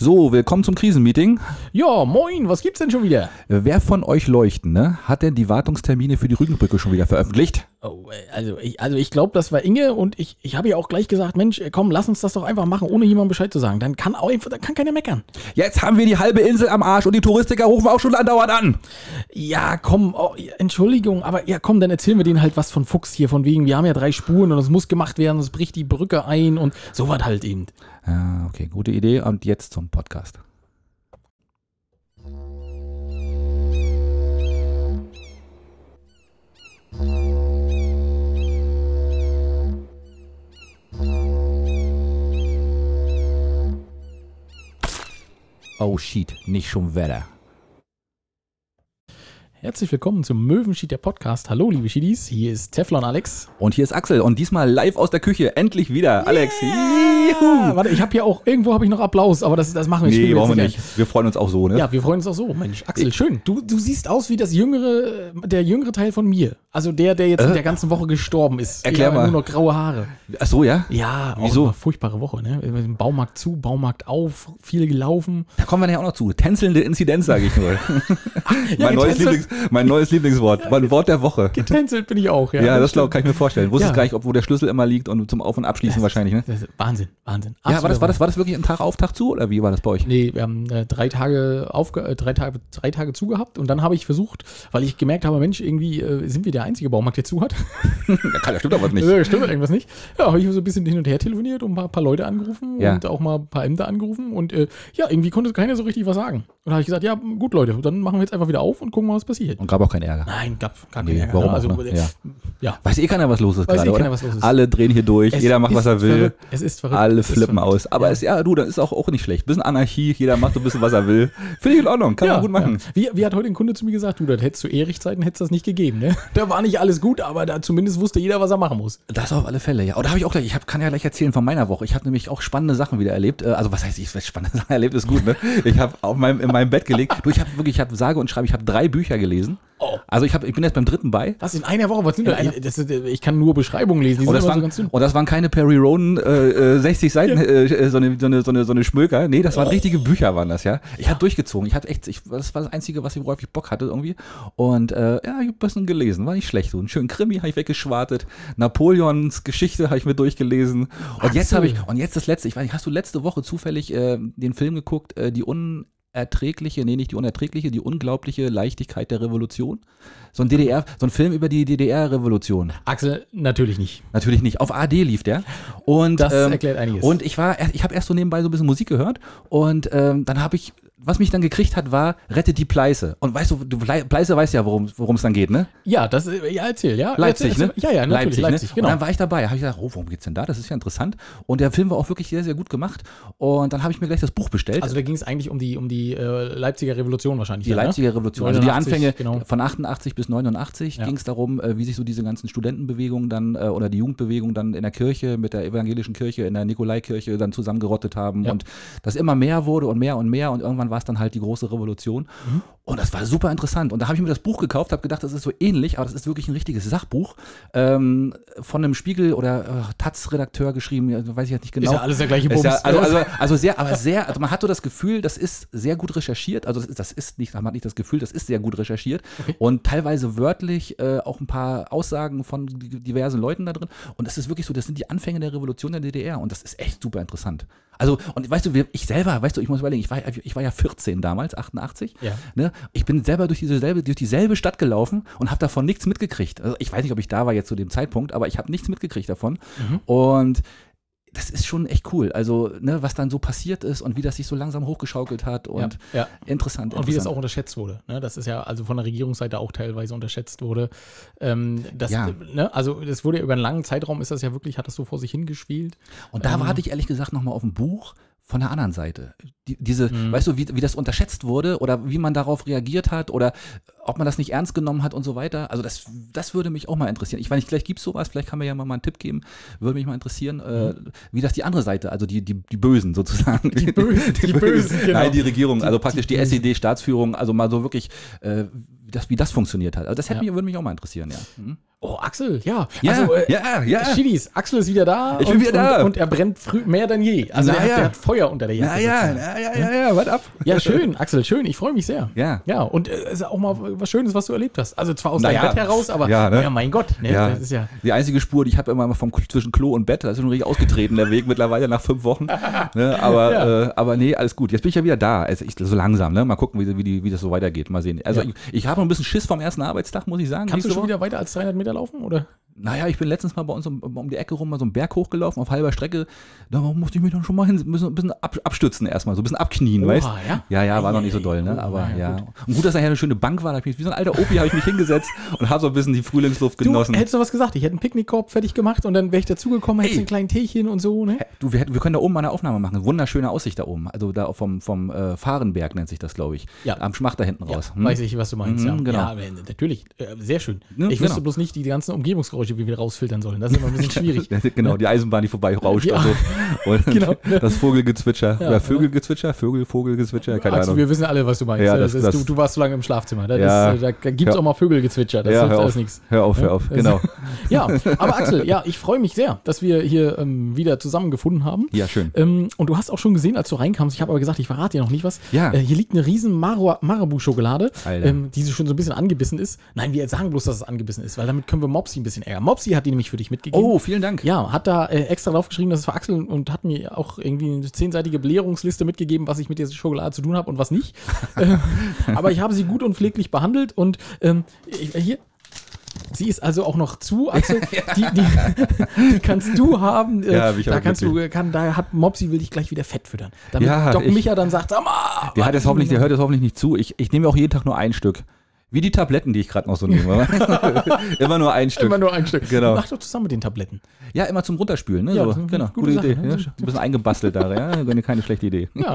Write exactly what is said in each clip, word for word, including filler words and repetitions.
So, willkommen zum Krisenmeeting. Ja, moin, was gibt's denn schon wieder? Wer von euch Leuchten, ne, hat denn die Wartungstermine für die Rügenbrücke schon wieder veröffentlicht? Oh, also ich, also ich glaube, das war Inge und ich, ich habe ja auch gleich gesagt, Mensch, komm, lass uns das doch einfach machen, ohne jemandem Bescheid zu sagen. Dann kann auch einfach, dann kann keiner meckern. Jetzt haben wir die halbe Insel am Arsch und die Touristiker rufen auch schon andauernd an. Ja, komm, oh, Entschuldigung, aber ja, komm, dann erzählen wir denen halt was von Fuchs hier, von wegen, wir haben ja drei Spuren und es muss gemacht werden, es bricht die Brücke ein und so was halt eben. Ja, okay, gute Idee. Und jetzt zum Podcast. Oh shit, nicht schon Wetter. Herzlich willkommen zum Möwenschied, der Podcast. Hallo, liebe Schiedis, hier ist Teflon Alex. Und hier ist Axel und diesmal live aus der Küche. Endlich wieder, Alex. Yeah. Warte, ich habe hier auch, irgendwo habe ich noch Applaus, aber das, das machen wir Nee, brauchen wir nicht. Wir freuen uns auch so, ne? Ja, wir freuen uns auch so. Mensch, Axel, ich. schön. Du, du siehst aus wie das jüngere, der jüngere Teil von mir. Also der, der jetzt äh? in der ganzen Woche gestorben ist. Erklär ja, mal. Nur noch graue Haare. Ach so, ja? Ja, wieso? Eine furchtbare Woche, ne? Baumarkt zu, Baumarkt auf, viel gelaufen. Da kommen wir ja auch noch zu. Tänzelnde Inzidenz, sage ich nur. ja, mein, neues Lieblings, mein neues Lieblingswort. Mein Wort der Woche. Getänzelt bin ich auch, ja. Ja, das, das glaub, kann ich mir vorstellen. Wusstest ja. gar nicht, ob wo der Schlüssel immer liegt und zum Auf- und Abschließen das, wahrscheinlich, ne? Das ist Wahnsinn, Wahnsinn. Ja, war das, war, das, war das wirklich ein Tag auf, Tag zu oder wie war das bei euch? Nee, wir haben äh, drei Tage aufge äh, drei Tage, drei Tage zugehabt und dann habe ich versucht, weil ich gemerkt habe, Mensch, irgendwie äh, sind wir der einzige Baumarkt, der zu hat. Ja, kann, ja, stimmt aber nicht. Ja, stimmt irgendwas nicht. Ja, habe ich so ein bisschen hin und her telefoniert und ein paar, paar Leute angerufen ja. und auch mal ein paar Ämter angerufen und äh, ja, irgendwie konnte keiner so richtig was sagen. Und da habe ich gesagt, ja, gut Leute, dann machen wir jetzt einfach wieder auf und gucken mal, was passiert. Und gab auch keinen Ärger? Nein, gab gar nee, keinen Ärger. Warum also, auch, ne? ja. ja. Weiß eh keiner, was los ist Weiß gerade, eh keiner, oder? was los ist. Alle drehen hier durch, es jeder macht, was er will. Verrückt. Es ist verrückt. Alle es flippen verrückt. aus. Aber ja. es, ja, du, das ist auch, auch nicht schlecht. Bisschen Anarchie, jeder macht so ein bisschen, was er will. Finde ich in Ordnung, kann ja, man gut machen. Ja. Wie, wie hat heute ein Kunde zu mir gesagt, du, das hättest zu Erich-Zeiten hättest das nicht gegeben, ne? Da war nicht alles gut, aber da zumindest wusste jeder, was er machen muss. Das auf alle Fälle, ja. Oder habe ich auch gleich, ich hab, kann ja gleich erzählen von meiner Woche. Ich habe nämlich auch spannende Sachen wieder erlebt. Also was heißt, ich spannende Sachen erlebt, ist gut, ne? Ich habe auf meinem, in meinem Bett gelegt. Du, ich habe wirklich, ich habe sage und schreibe, ich habe drei Bücher gelesen. Oh. Also ich, hab, ich bin jetzt beim dritten bei. Was, in einer Woche? Was sind das? Das ist, ich kann nur Beschreibungen lesen. Die und, sind das waren, so ganz dünn. und das waren keine Perry Ronan äh, sechzig Seiten, ja. äh, so, eine, so, eine, so, eine, so eine Schmöker. Nee, das waren oh. richtige Bücher, waren das, ja. Ich ja. habe durchgezogen. Ich hatte echt, ich, das war das Einzige, was ich, worauf ich Bock hatte irgendwie. Und äh, ja, ich habe ein bisschen gelesen. War nicht schlecht. So einen schönen Krimi habe ich weggeschwartet. Napoleons Geschichte habe ich mir durchgelesen. Und Ach, jetzt habe ich, und jetzt das letzte, ich weiß nicht, hast du letzte Woche zufällig äh, den Film geguckt, äh, die un Erträgliche, nee, nicht die unerträgliche, die unglaubliche Leichtigkeit der Revolution. So ein D D R, so ein Film über die D D R-Revolution. Axel, natürlich nicht. Natürlich nicht. Auf A R D lief der. Und, das ähm, erklärt einiges. Und ich war, ich habe erst so nebenbei so ein bisschen Musik gehört und ähm, dann habe ich, was mich dann gekriegt hat, war Rettet die Pleiße. Und weißt du, du Pleiße weißt ja, worum es dann geht, ne? Ja, das, ja, erzähl, ja. Leipzig, erzähl, erzähl. ne? Ja, ja, natürlich, Leipzig, Leipzig, ne? genau. Und dann war ich dabei, habe ich gedacht, oh, worum geht's denn da? Das ist ja interessant. Und der Film war auch wirklich sehr, sehr gut gemacht. Und dann habe ich mir gleich das Buch bestellt. Also da ging es eigentlich um die, um die äh, Leipziger Revolution wahrscheinlich. Die ja, Leipziger ne? Revolution, also die Anfänge genau. von achtundachtzig bis neunundachtzig ja. ging es darum, äh, wie sich so diese ganzen Studentenbewegungen dann äh, oder die Jugendbewegung dann in der Kirche, mit der evangelischen Kirche, in der Nikolaikirche dann zusammengerottet haben ja. und das immer mehr wurde und mehr und mehr und irgendwann war es dann halt die große Revolution. Mhm. Und das war super interessant. Und da habe ich mir das Buch gekauft, habe gedacht, das ist so ähnlich, aber das ist wirklich ein richtiges Sachbuch ähm, von einem Spiegel- oder äh, Taz-Redakteur geschrieben, weiß ich jetzt nicht genau. Ist ja alles der gleiche Bums. Ja, also, also, also sehr, aber sehr, also man hat so das Gefühl, das ist sehr gut recherchiert. Also das ist, das ist nicht, man hat nicht das Gefühl, das ist sehr gut recherchiert. Okay. Und teilweise wörtlich äh, auch ein paar Aussagen von diversen Leuten da drin. Und das ist wirklich so, das sind die Anfänge der Revolution der D D R. Und das ist echt super interessant. Also, und weißt du, ich selber, weißt du, ich muss überlegen, ich war, ich war ja vierzehn damals, achtundachtzig. Ja. Ne? Ich bin selber durch dieselbe, durch dieselbe Stadt gelaufen und habe davon nichts mitgekriegt. Also ich weiß nicht, ob ich da war jetzt zu dem Zeitpunkt, aber ich habe nichts mitgekriegt davon. Mhm. Und das ist schon echt cool. Also, ne, was dann so passiert ist und wie das sich so langsam hochgeschaukelt hat und ja, ja. interessant. Und interessant. wie das auch unterschätzt wurde. Ne? Das ist ja also von der Regierungsseite auch teilweise unterschätzt wurde. Ähm, das, ja. ne? Also, das wurde ja über einen langen Zeitraum, ist das ja wirklich, hat das so vor sich hingespielt. Und da ähm, warte ich ehrlich gesagt nochmal auf ein Buch von der anderen Seite. Die, diese, mhm. weißt du, wie, wie das unterschätzt wurde oder wie man darauf reagiert hat oder ob man das nicht ernst genommen hat und so weiter. Also das, das würde mich auch mal interessieren. Ich weiß nicht, vielleicht gibt es sowas, vielleicht kann mir ja mal einen Tipp geben, würde mich mal interessieren, mhm. äh, wie das die andere Seite, also die, die, die Bösen sozusagen. Die Bösen, die, die Bösen, genau. Nein, die Regierung, die, also praktisch die, die S E D-Staatsführung, also mal so wirklich, äh, das, wie das funktioniert hat. Also das hätte ja. mich, würde mich auch mal interessieren, ja. Mhm. Oh, Axel, ja. Ja, also, äh, ja, ja. Schiedis, Axel ist wieder da. Ich bin und, wieder da. Und, und er brennt früh, mehr denn je. Also Na er hat, ja. der hat Feuer unter der Jacke. Ja, ja, sozusagen. ja, ja, ja, ja, warte ab. Ja, schön, Axel, schön. Ich freue mich sehr. Ja. Ja, und es äh, ist auch mal was Schönes, was du erlebt hast. Also zwar aus Naja. deinem Bett heraus, aber Ja, ne? ja, mein Gott. Ne? Ja. Das ist ja, Die einzige Spur, die ich habe immer vom zwischen Klo und Bett, da ist schon richtig ausgetreten, der Weg mittlerweile nach fünf Wochen. Ne? Aber, Ja. äh, aber nee, alles gut. Jetzt bin ich ja wieder da. Also ich, so langsam, ne? Mal gucken, wie, wie, die, wie das so weitergeht. Mal sehen. Also Ja. ich, ich habe noch ein bisschen Schiss vom ersten Arbeitstag, muss ich sagen. kannst du nächste schon Woche. wieder weiter als dreihundert Meter laufen, oder? Naja, ich bin letztens mal bei uns um, um die Ecke rum mal so einen Berg hochgelaufen, auf halber Strecke. Da musste ich mich dann schon mal hin, ein bisschen, ein bisschen ab, abstützen erstmal, so ein bisschen abknien, Oha, weißt ja? Ja, ja, war Ei, noch nicht so ei, doll, ne? oh, Aber na ja, ja. gut. Und gut, dass nachher eine schöne Bank war, da hab ich mich, wie so ein alter Opi habe ich mich hingesetzt und habe so ein bisschen die Frühlingsluft Du genossen. hättest du was gesagt, ich hätte einen Picknickkorb fertig gemacht und dann wäre ich dazugekommen, hättest Ey. einen kleinen Teechen und so, ne? Du, wir, hätten- wir können da oben mal eine Aufnahme machen. Wunderschöne Aussicht da oben. Also da vom, vom äh, Fahrenberg nennt sich das, glaube ich. Ja. Am Schmach da hinten Ja, raus. Hm? weiß ich, was du meinst, Mhm, ja. genau. Ja, natürlich, äh, sehr schön. Ne, ich wüsste genau. bloß nicht die ganzen Umgebungsgeräusche, wie wir rausfiltern sollen. Das ist immer ein bisschen schwierig. Genau, die Eisenbahn, die vorbei rauscht Ja. und so. Und Genau. das Vogelgezwitscher. Ja, Oder Vögelgezwitscher, Vögel, Vogelgezwitscher, keine Axel, Ahnung. wir wissen alle, was du meinst. Ja, das das- ist, das- du, du warst so lange im Schlafzimmer. Das Ja. ist, äh, da gibt es Ja. auch mal Vögelgezwitscher. Das Ja, hilft hör alles auf, nichts. hör auf, hör auf, Das- genau. Ja, aber Axel, ja, ich freue mich sehr, dass wir hier ähm, wieder zusammengefunden haben. Ja, schön. Ähm, und du hast auch schon gesehen, als du reinkamst, ich habe aber gesagt, ich verrate dir noch nicht was. Ja. Äh, hier liegt eine riesen Maro- Marabu-Schokolade, Alter. ähm, die so schon so ein bisschen angebissen ist. Nein, wir sagen bloß, dass es angebissen ist, weil damit können wir Mopsi ein bisschen ärgern. Mopsi hat die nämlich für dich mitgegeben. Oh, vielen Dank. Ja, hat da äh, extra draufgeschrieben, dass es für Axel und hat mir auch irgendwie eine zehnseitige Belehrungsliste mitgegeben, was ich mit dieser Schokolade zu tun habe und was nicht. äh, aber ich habe sie gut und pfleglich behandelt und ähm, ich, hier. Sie ist also auch noch zu, Axel. Die, die, die kannst du haben. Äh, Ja, bin ich da auch kannst glücklich. du, kann, da hat Mopsi will dich gleich wieder fett füttern. Damit Ja, Doc ich- Micha dann sagt, sag mal. Der, hat jetzt hoffentlich, der hört jetzt hoffentlich nicht zu. Ich, ich nehme auch jeden Tag nur ein Stück. Wie die Tabletten, die ich gerade noch so nehme. Immer nur ein Stück. Immer nur ein Stück. Genau. Mach doch zusammen mit den Tabletten. Ja, immer zum Runterspülen. Ne? Ja, so, das ist eine genau, gute gute, Sache, Idee. ne? Ja, ein bisschen eingebastelt da. Ja? Keine schlechte Idee. Ja.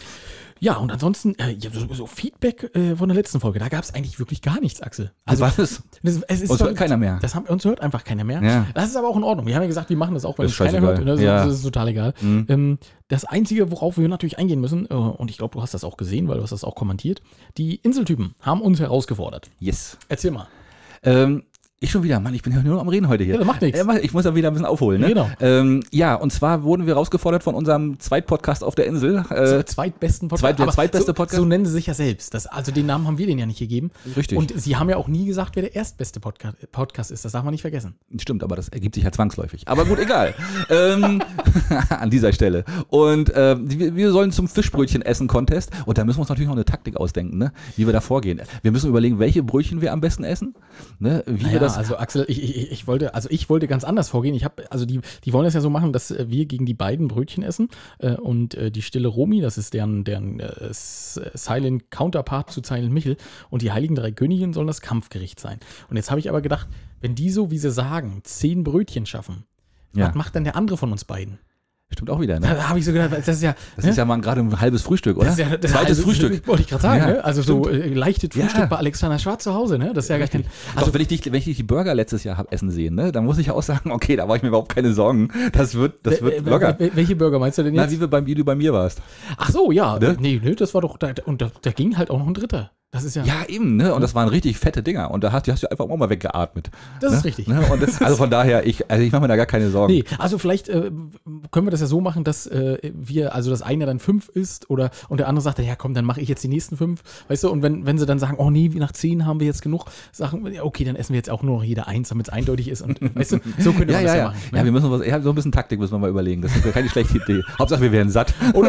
Ja, und ansonsten, äh, ja, so, so Feedback äh, von der letzten Folge, da gab es eigentlich wirklich gar nichts, Axel. Also, was ist? Das, es ist Uns so- hört keiner mehr. Das haben, uns hört einfach keiner mehr. Ja. Das ist aber auch in Ordnung. Wir haben ja gesagt, wir machen das auch, wenn Das es ist keiner hört. scheißegal. Das, Ja. das ist total egal. Mhm. Ähm, das Einzige, worauf wir natürlich eingehen müssen, äh, und ich glaube, du hast das auch gesehen, weil du hast das auch kommentiert, die Inseltypen haben uns herausgefordert. Yes. Erzähl mal. Ähm, ich schon wieder, Mann, ich bin ja nur am Reden heute hier. Ja, das macht nichts. Äh, Ich muss ja wieder ein bisschen aufholen. Ne? Genau. Ähm, ja, und zwar wurden wir herausgefordert von unserem Zweitpodcast auf der Insel. Äh, Äh, zweitbesten Podcast. zweit- der Aber zweitbeste so, Podcast? So nennen sie sich ja selbst. Das, also den Namen haben wir denen ja nicht gegeben. Richtig. Und sie haben ja auch nie gesagt, wer der erstbeste Podcast, Podcast ist. Das darf man nicht vergessen. Stimmt, aber das ergibt sich ja zwangsläufig. Aber gut, egal. ähm, an dieser Stelle. Und äh, wir, wir sollen zum Fischbrötchen-Essen-Contest. Und da müssen wir uns natürlich noch eine Taktik ausdenken, ne? Wie wir da vorgehen. Wir müssen überlegen, welche Brötchen wir am besten essen. Ne? Wie wir Naja, das. also Axel, ich, ich, ich wollte, also ich wollte ganz anders vorgehen. Ich habe, also die, die wollen das ja so machen, dass äh, wir gegen die beiden Brötchen essen äh, und äh, die Stille Romi, das ist deren, deren äh, S- Silent Counterpart zu Silent Michel und die Heiligen Drei Königinnen sollen das Kampfgericht sein. Und jetzt habe ich aber gedacht, wenn die so, wie sie sagen, zehn Brötchen schaffen, Ja. was macht dann der andere von uns beiden? Stimmt auch wieder, ne? Da habe ich so gedacht, das ist ja, Das ne? ist ja mal gerade ein halbes Frühstück, oder? Das ist ja, das Zweites also, Frühstück. Wollte ich gerade sagen, Ja, ne? Also so äh, leichtes Frühstück Ja. bei Alexander Schwarz zu Hause, ne? Das ist ja gar kein. Also, Also wenn ich, dich, wenn ich dich die Burger letztes Jahr habe essen sehen, ne, dann muss ich auch sagen, okay, da war ich mir überhaupt keine Sorgen. Das wird, das wird Wel- locker. wel- Welche Burger meinst du denn Na, jetzt? wie, wir beim, wie du bei mir warst. Ach so, ja. Ne? Nee, nee, das war doch, da, und da, da ging halt auch noch ein dritter. Das ist ja, Ja, eben, ne? Und das waren richtig fette Dinger. Und da hast, die hast du einfach auch mal weggeatmet. das ne? ist richtig. Ne? Und das, also von daher, ich, also ich mache mir da gar keine Sorgen. Nee, also vielleicht äh, können wir das ja so machen, dass äh, wir, also das eine dann fünf ist oder und der andere sagt, ja komm, dann mache ich jetzt die nächsten fünf, weißt du, und wenn, wenn sie dann sagen, oh nee, nach zehn haben wir jetzt genug, sagen wir, ja, okay, dann essen wir jetzt auch nur noch jede eins, damit es eindeutig ist und weißt du, so könnte Ja, man ja, das ja, ja. machen. Ja, Ne? wir müssen was, ja, so ein bisschen Taktik müssen wir mal überlegen. Das ist keine schlechte Idee. Hauptsache, wir werden satt. Oder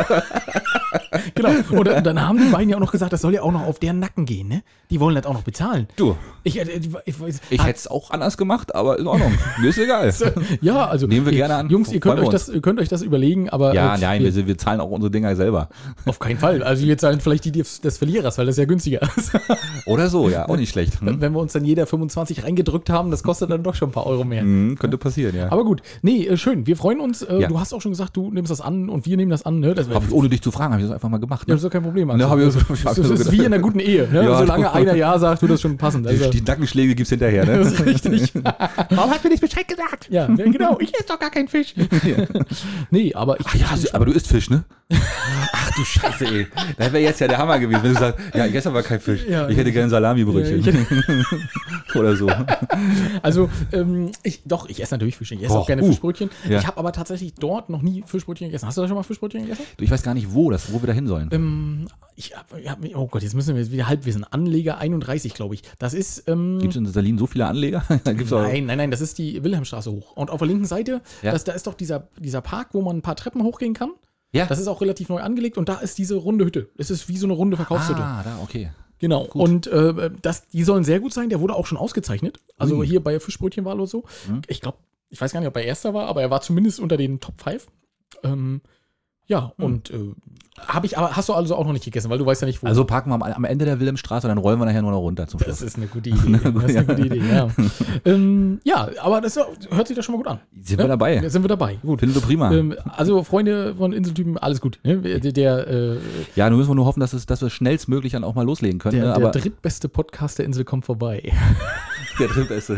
genau. Und dann, dann haben die beiden ja auch noch gesagt, das soll ja auch noch auf deren Nacken gehen, ne? Die wollen das auch noch bezahlen. Du, Ich, äh, ich, ich, ich ah, hätte es auch anders gemacht, aber in Ordnung. Mir ist egal. ja, also Nehmen wir ihr- gerne an. Jungs, ihr könnt Freuen wir euch, das, ihr könnt euch das überlegen, aber Ja, äh, nein, wir, wir, wir zahlen auch unsere Dinger selber. auf keinen Fall. Also wir zahlen vielleicht die des, des Verlierers, weil das ja günstiger ist. Oder so, ja, auch nicht schlecht. Hm? Wenn wir uns dann jeder fünfundzwanzig reingedrückt haben, das kostet dann doch schon ein paar Euro mehr. Hm, könnte passieren, ja. Aber gut, nee, äh, schön. Wir freuen uns. Äh, Ja. Du hast auch schon gesagt, du nimmst das an und wir nehmen das an. Ne? Das, Hab ich, ohne dich zu fragen, habe ich das einfach mal gemacht. ja, Ne? das ist doch kein Problem. Ne, hab ich- das, hab das, ich das so ist gedacht. wie in einer guten Ehe. Ne? Ja. Solange einer Ja sagt, wird das schon passen. Also, Die, die Nackenschläge gibt's hinterher, ne? das ist richtig. Warum hast du nicht Bescheid gesagt? Ja, ja, genau. Ich esse doch gar keinen Fisch. Nee, aber ich. Ach ja, aber du isst Fisch, ne? Ach, Ach du Scheiße, ey. Das wäre jetzt ja der Hammer gewesen, wenn du sagst, ja, ich esse aber kein Fisch. Ja. Ich hätte gerne Salami-Brötchen. Ja, ich Oder so. Also, ähm, ich, doch, ich esse natürlich Fisch. Ich esse Och, auch gerne uh, Fischbrötchen. ja. Ich habe aber tatsächlich dort noch nie Fischbrötchen gegessen. Hast du da schon mal Fischbrötchen gegessen? Du, ich weiß gar nicht, wo, das, wo wir da hin sollen. Ähm, ich hab, ja, oh Gott, jetzt müssen wir wieder halb wissen. Anleger einunddreißig, glaube ich. Das ist. Ähm, Gibt es in Berlin so viele Anleger? Da gibt's auch, nein, nein, nein, das ist die Wilhelmstraße hoch. Und auf der linken Seite, Ja. das, da ist doch dieser, dieser Park, wo man ein paar Treppen hochgehen kann. ja. Das ist auch relativ neu angelegt und da ist diese runde Hütte. Es ist wie so eine runde Verkaufshütte. Ah, da, okay. Genau. Und äh, das, die sollen sehr gut sein. Der wurde auch schon ausgezeichnet. Also Ui. hier bei Fischbrötchenwahl oder so. Mhm. Ich glaube, ich weiß gar nicht, ob er erster war, aber er war zumindest unter den Top fünf. Ähm, ja, Mhm. und äh, habe ich, aber hast du also auch noch nicht gegessen, weil du weißt ja nicht, wo. Also parken wir am, am Ende der Wilhelmstraße und dann rollen wir nachher nur noch runter zum Schluss. das ist eine gute Idee. Das ist eine gute Idee, ja. ähm, ja, aber das hört sich doch schon mal gut an. Sind wir dabei? Ja, sind wir dabei. Gut. Finden wir prima. Ähm, also, Freunde von Inseltypen, alles gut. Ne? Der, der, äh, Ja, nun müssen wir nur hoffen, dass, es, dass wir schnellstmöglich dann auch mal loslegen können. der, ne? der Aber drittbeste Podcast der Insel kommt vorbei. der drittbeste.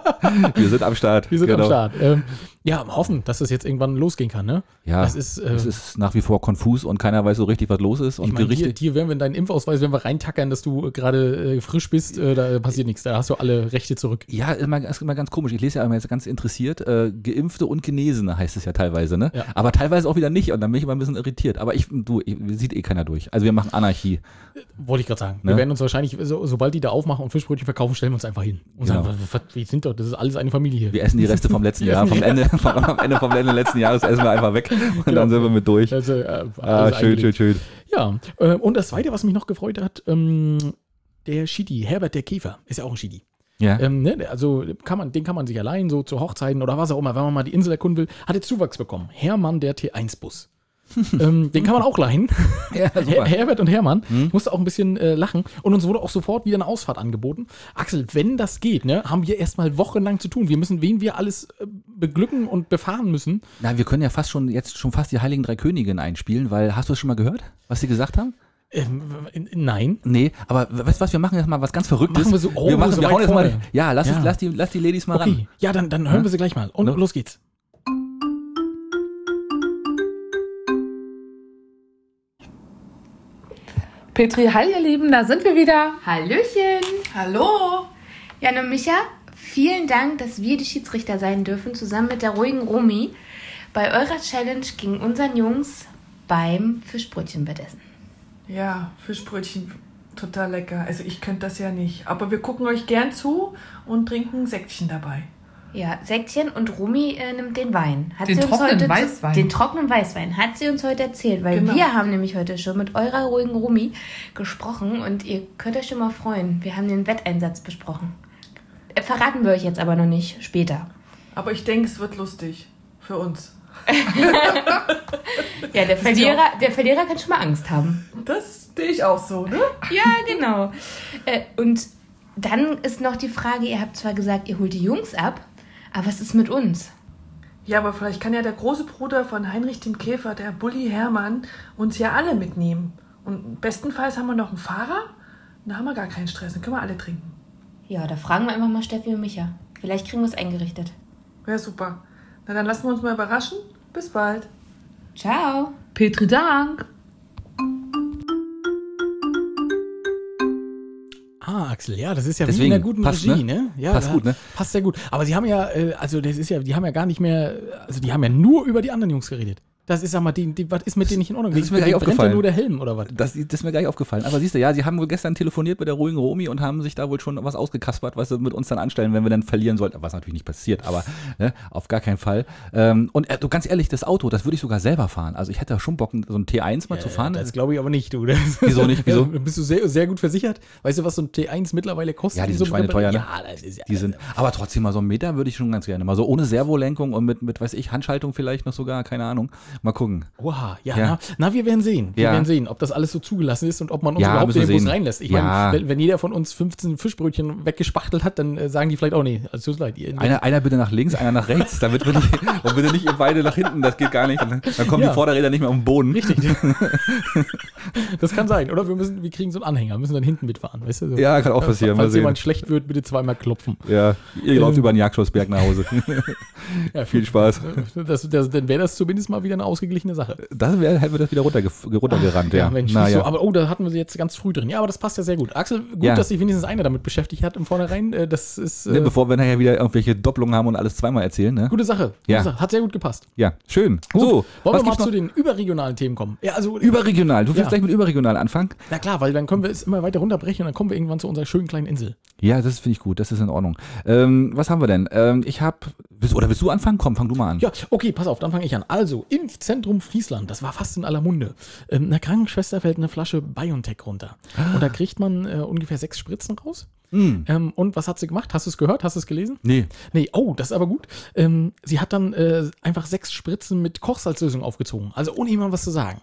Wir sind am Start. Wir sind Genau. am Start. Ähm, ja, hoffen, dass das jetzt irgendwann losgehen kann. Ne? Ja, das ist, äh, es ist nach wie vor konfus und keiner weiß so richtig, was los ist. Und ich meine, Gerichte. dir, dir werden wir in deinen Impfausweis, wenn wir reintackern, dass du gerade äh, frisch bist, äh, da passiert nichts. Da hast du alle Rechte zurück. Ja, immer, ist immer ganz komisch. Ich lese ja immer jetzt ganz interessiert. Äh, Geimpfte und Genesene heißt es ja teilweise, ne? Ja. Aber teilweise auch wieder nicht. Und dann bin ich immer ein bisschen irritiert. Aber ich, du, ich, sieht eh keiner durch. Also wir machen Anarchie. Wollte ich gerade sagen. Ne? Wir werden uns wahrscheinlich, so, sobald die da aufmachen und Fischbrötchen verkaufen, stellen wir uns einfach hin. Und Genau. sagen, was- wir sind doch, das ist alles eine Familie hier. Wir essen die Reste vom letzten Wir Jahr. essen Vom die- Ende, vom, am Ende vom Ende letzten Jahres essen wir einfach weg. Und Genau. dann sind wir mit durch. Also, äh, Ah, alles schön, schön, eingelegt. schön. Ja, äh, und das Zweite, was mich noch gefreut hat, ähm, der Schidi, Herbert der Käfer, ist ja auch ein Schidi. Ja. Ähm, ne, also kann man, den kann man sich allein so zu Hochzeiten oder was auch immer, wenn man mal die Insel erkunden will, hat jetzt Zuwachs bekommen. Hermann, der T eins Bus. ähm, den kann man auch leihen. Ja, Her super. Herbert und Hermann. Hm? Ich musste auch ein bisschen äh, lachen. Und uns wurde auch sofort wieder eine Ausfahrt angeboten. Axel, wenn das geht, ne, haben wir erstmal wochenlang zu tun. Wir müssen, wen wir alles äh, beglücken und befahren müssen. Na, wir können ja fast schon jetzt schon fast die Heiligen Drei Königinnen einspielen, weil hast du das schon mal gehört, was sie gesagt haben? Ähm, w- nein. Nee, aber weißt du was, wir machen jetzt mal was ganz Verrücktes. Machen wir so- oh, wir machen, so wir weit hauen jetzt mal, vorne. ja, lass, Ja. Es, lass, die, lass die Ladies mal ran. Okay, ja, dann, dann hören wir sie gleich mal. Und Ne? los geht's. Petri, hi ihr Lieben, da sind wir wieder. Hallöchen. Hallo. Jan und Micha, vielen Dank, dass wir die Schiedsrichter sein dürfen, zusammen mit der ruhigen Romy, bei eurer Challenge gegen unseren Jungs beim Fischbrötchenbettessen. Ja, Fischbrötchen, total lecker. Also ich könnte das ja nicht. Aber wir gucken euch gern zu und trinken ein Säckchen dabei. Ja, Säckchen und Romy äh, nimmt den Wein. Hat Den sie uns trockenen heute Weißwein. Den trockenen Weißwein hat sie uns heute erzählt, weil Genau. wir haben nämlich heute schon mit eurer ruhigen Romy gesprochen und ihr könnt euch schon mal freuen. Wir haben den Wetteinsatz besprochen. Äh, verraten wir euch jetzt aber noch nicht, später. Aber ich denke, es wird lustig. Für uns. Ja, der Verlierer, der Verlierer kann schon mal Angst haben. Das sehe ich auch so, ne? Ja, genau. Äh, und dann ist noch die Frage, ihr habt zwar gesagt, ihr holt die Jungs ab, aber was ist mit uns? Ja, aber vielleicht kann ja der große Bruder von Heinrich dem Käfer, der Bulli Hermann, uns ja alle mitnehmen. Und bestenfalls haben wir noch einen Fahrer. Da haben wir gar keinen Stress. Dann können wir alle trinken. Ja, da fragen wir einfach mal Steffi und Micha. Vielleicht kriegen wir es eingerichtet. Ja, super. Na, dann lassen wir uns mal überraschen. Bis bald. Ciao. Petri, Dank. Ah, Axel, ja, das ist ja Deswegen, wie in einer guten passt, Regie, ne? ne? Ja, Passt da- gut, ne? Passt sehr gut. Aber sie haben ja, äh, also das ist ja, die haben ja gar nicht mehr, also die haben ja nur über die anderen Jungs geredet. Das ist, sag mal, die, die, was ist mit denen nicht in Ordnung? Das ist mir gar nicht Brennt ja aufgefallen. nur der Helm oder was? Das, das ist mir gar nicht aufgefallen. Aber siehst du, ja, sie haben wohl gestern telefoniert mit der ruhigen Romy und haben sich da wohl schon was ausgekaspert, was sie mit uns dann anstellen, wenn wir dann verlieren sollten. Was natürlich nicht passiert, aber ne, auf gar keinen Fall. Ähm, und äh, du, ganz ehrlich, das Auto, das würde ich sogar selber fahren. Also ich hätte schon Bock, so ein T eins mal zu fahren. Das glaube ich aber nicht, du. Das Wieso nicht? Wieso? Ja, bist du sehr, sehr gut versichert? Weißt du, was so ein T eins mittlerweile kostet? Ja, die in sind so einem schweineteuer, ne? Ja, das ist ja. Die sind, aber trotzdem mal so einen Meter würde ich schon ganz gerne. Mal so ohne Servolenkung und mit, mit, weiß ich, Handschaltung vielleicht noch sogar, keine Ahnung. Mal gucken. Oha, ja, Ja. Na, na, wir werden sehen. Wir Ja. werden sehen, ob das alles so zugelassen ist und ob man uns Ja, überhaupt müssen in wir den Bus sehen. reinlässt. Ich Ja. meine, wenn, wenn jeder von uns fünfzehn Fischbrötchen weggespachtelt hat, dann äh, sagen die vielleicht auch, nee, also tut leid. Ihr, Einer, einer bitte nach links, einer nach rechts, damit wir nicht, und bitte nicht ihr beide nach hinten, das geht gar nicht. Dann, dann kommen Ja. die Vorderräder nicht mehr auf den Boden. Richtig. Das kann sein. Oder wir müssen, wir kriegen so einen Anhänger, müssen dann hinten mitfahren. Weißt du? So. Ja, kann auch passieren, mal Falls sehen. jemand schlecht wird, bitte zweimal klopfen. Ja, ihr lauft Ähm. über den Jagdschlossberg nach Hause. Ja, Viel Spaß. Das, das, dann wäre das zumindest mal wieder eine eine ausgeglichene Sache. Das wäre, hätten wir das wieder runterge runtergerannt, Ach, ja. ja, Mensch, Na, nicht so, ja. aber oh, da hatten wir sie jetzt ganz früh drin. Ja, aber das passt ja sehr gut. Axel, gut, Ja. dass sich wenigstens einer damit beschäftigt hat im Vornherein. Äh, Das ist äh, Ne, bevor wir nachher wieder irgendwelche Doppelungen haben und alles zweimal erzählen, ne? gute Sache. Gute Ja. Sache. Hat sehr gut gepasst. Ja, schön. Gut. So, Wollen was wir mal gibt's zu noch? den überregionalen Themen kommen? Ja, also Überregional. Du willst Ja. gleich mit überregional anfangen? Na klar, weil dann können wir es immer weiter runterbrechen und dann kommen wir irgendwann zu unserer schönen kleinen Insel. Ja, das finde ich gut. Das ist in Ordnung. Ähm, was haben wir denn? Ähm, ich habe. Oder willst du anfangen? Komm, fang du mal an. Ja, okay, pass auf, dann fange ich an. Also, Impfzentrum Friesland, das war fast in aller Munde. Ähm, einer Krankenschwester fällt eine Flasche BioNTech runter. Und da kriegt man äh, ungefähr sechs Spritzen raus. Mm. Ähm, und was hat sie gemacht? Hast du es gehört? Hast du es gelesen? Nee. Nee, oh, das ist aber gut. Ähm, sie hat dann äh, einfach sechs Spritzen mit Kochsalzlösung aufgezogen. Also ohne jemandem was zu sagen.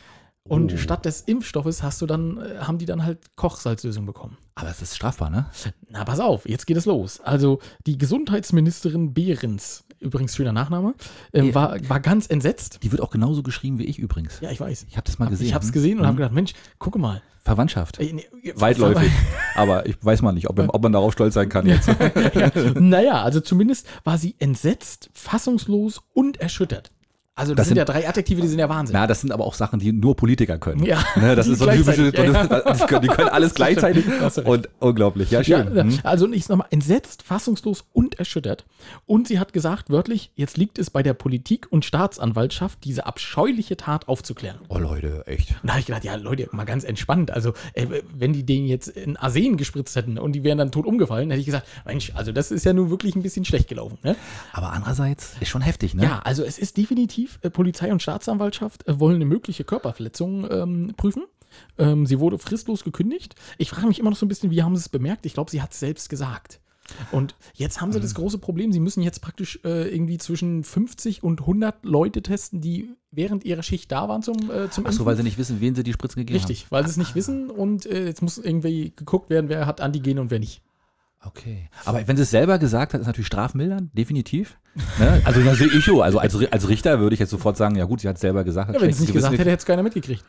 Und Oh. statt des Impfstoffes hast du dann, äh, haben die dann halt Kochsalzlösung bekommen. Aber es ist strafbar, ne? Na, pass auf, jetzt geht es los. Also, die Gesundheitsministerin Behrens, übrigens schöner Nachname, ähm, Ja. war, war ganz entsetzt. Die wird auch genauso geschrieben wie ich übrigens. Ja, ich weiß. Ich habe das mal gesehen. Ich habe es hm? gesehen und Hm? habe gedacht, Mensch, gucke mal. Verwandtschaft. Äh, nee, Weitläufig. Aber ich weiß mal nicht, ob, ob man darauf stolz sein kann jetzt. ja, naja, also zumindest war sie entsetzt, fassungslos und erschüttert. Also das, Das sind sind- ja drei Adjektive, die sind ja Wahnsinn. Na, das sind aber auch Sachen, die nur Politiker können. Ja. Ne, das ist so ein typisches, Gleichzeitig, ja, das, das können, die können alles gleichzeitig Hast du recht. und unglaublich. Ja, Ja, schön. Hm? also ich nochmal entsetzt, fassungslos und erschüttert. Und sie hat gesagt, wörtlich, jetzt liegt es bei der Politik und Staatsanwaltschaft, diese abscheuliche Tat aufzuklären. Oh Leute, echt. Und da habe ich gedacht, ja Leute, mal ganz entspannt. Also äh, wenn die denen jetzt in Arsen gespritzt hätten und die wären dann tot umgefallen, hätte ich gesagt, Mensch, also das ist ja nun wirklich ein bisschen schlecht gelaufen. Ne? Aber andererseits ist schon heftig, ne? Ja, also es ist definitiv, äh, Polizei und Staatsanwaltschaft äh, wollen eine mögliche Körperverletzung ähm, prüfen. Ähm, sie wurde fristlos gekündigt. Ich frage mich immer noch so ein bisschen, wie haben sie es bemerkt? Ich glaube, sie hat es selbst gesagt. Und jetzt haben sie das große Problem, sie müssen jetzt praktisch äh, irgendwie zwischen fünfzig und hundert Leute testen, die während ihrer Schicht da waren zum, äh, zum Achso, weil sie nicht wissen, wen sie die Spritzen gegeben Richtig, weil sie es nicht wissen und äh, jetzt muss irgendwie geguckt werden, wer hat Antigen und wer nicht. haben. Okay. Aber wenn sie es selber gesagt hat, ist natürlich strafmildern, definitiv. Ne? Also da sehe ich so. Also als, als Richter würde ich jetzt sofort sagen, ja gut, sie hat es selber gesagt. hat Ja, wenn es schlechtes nicht gesagt Gewissen hätte, hätte es keiner mitgekriegt.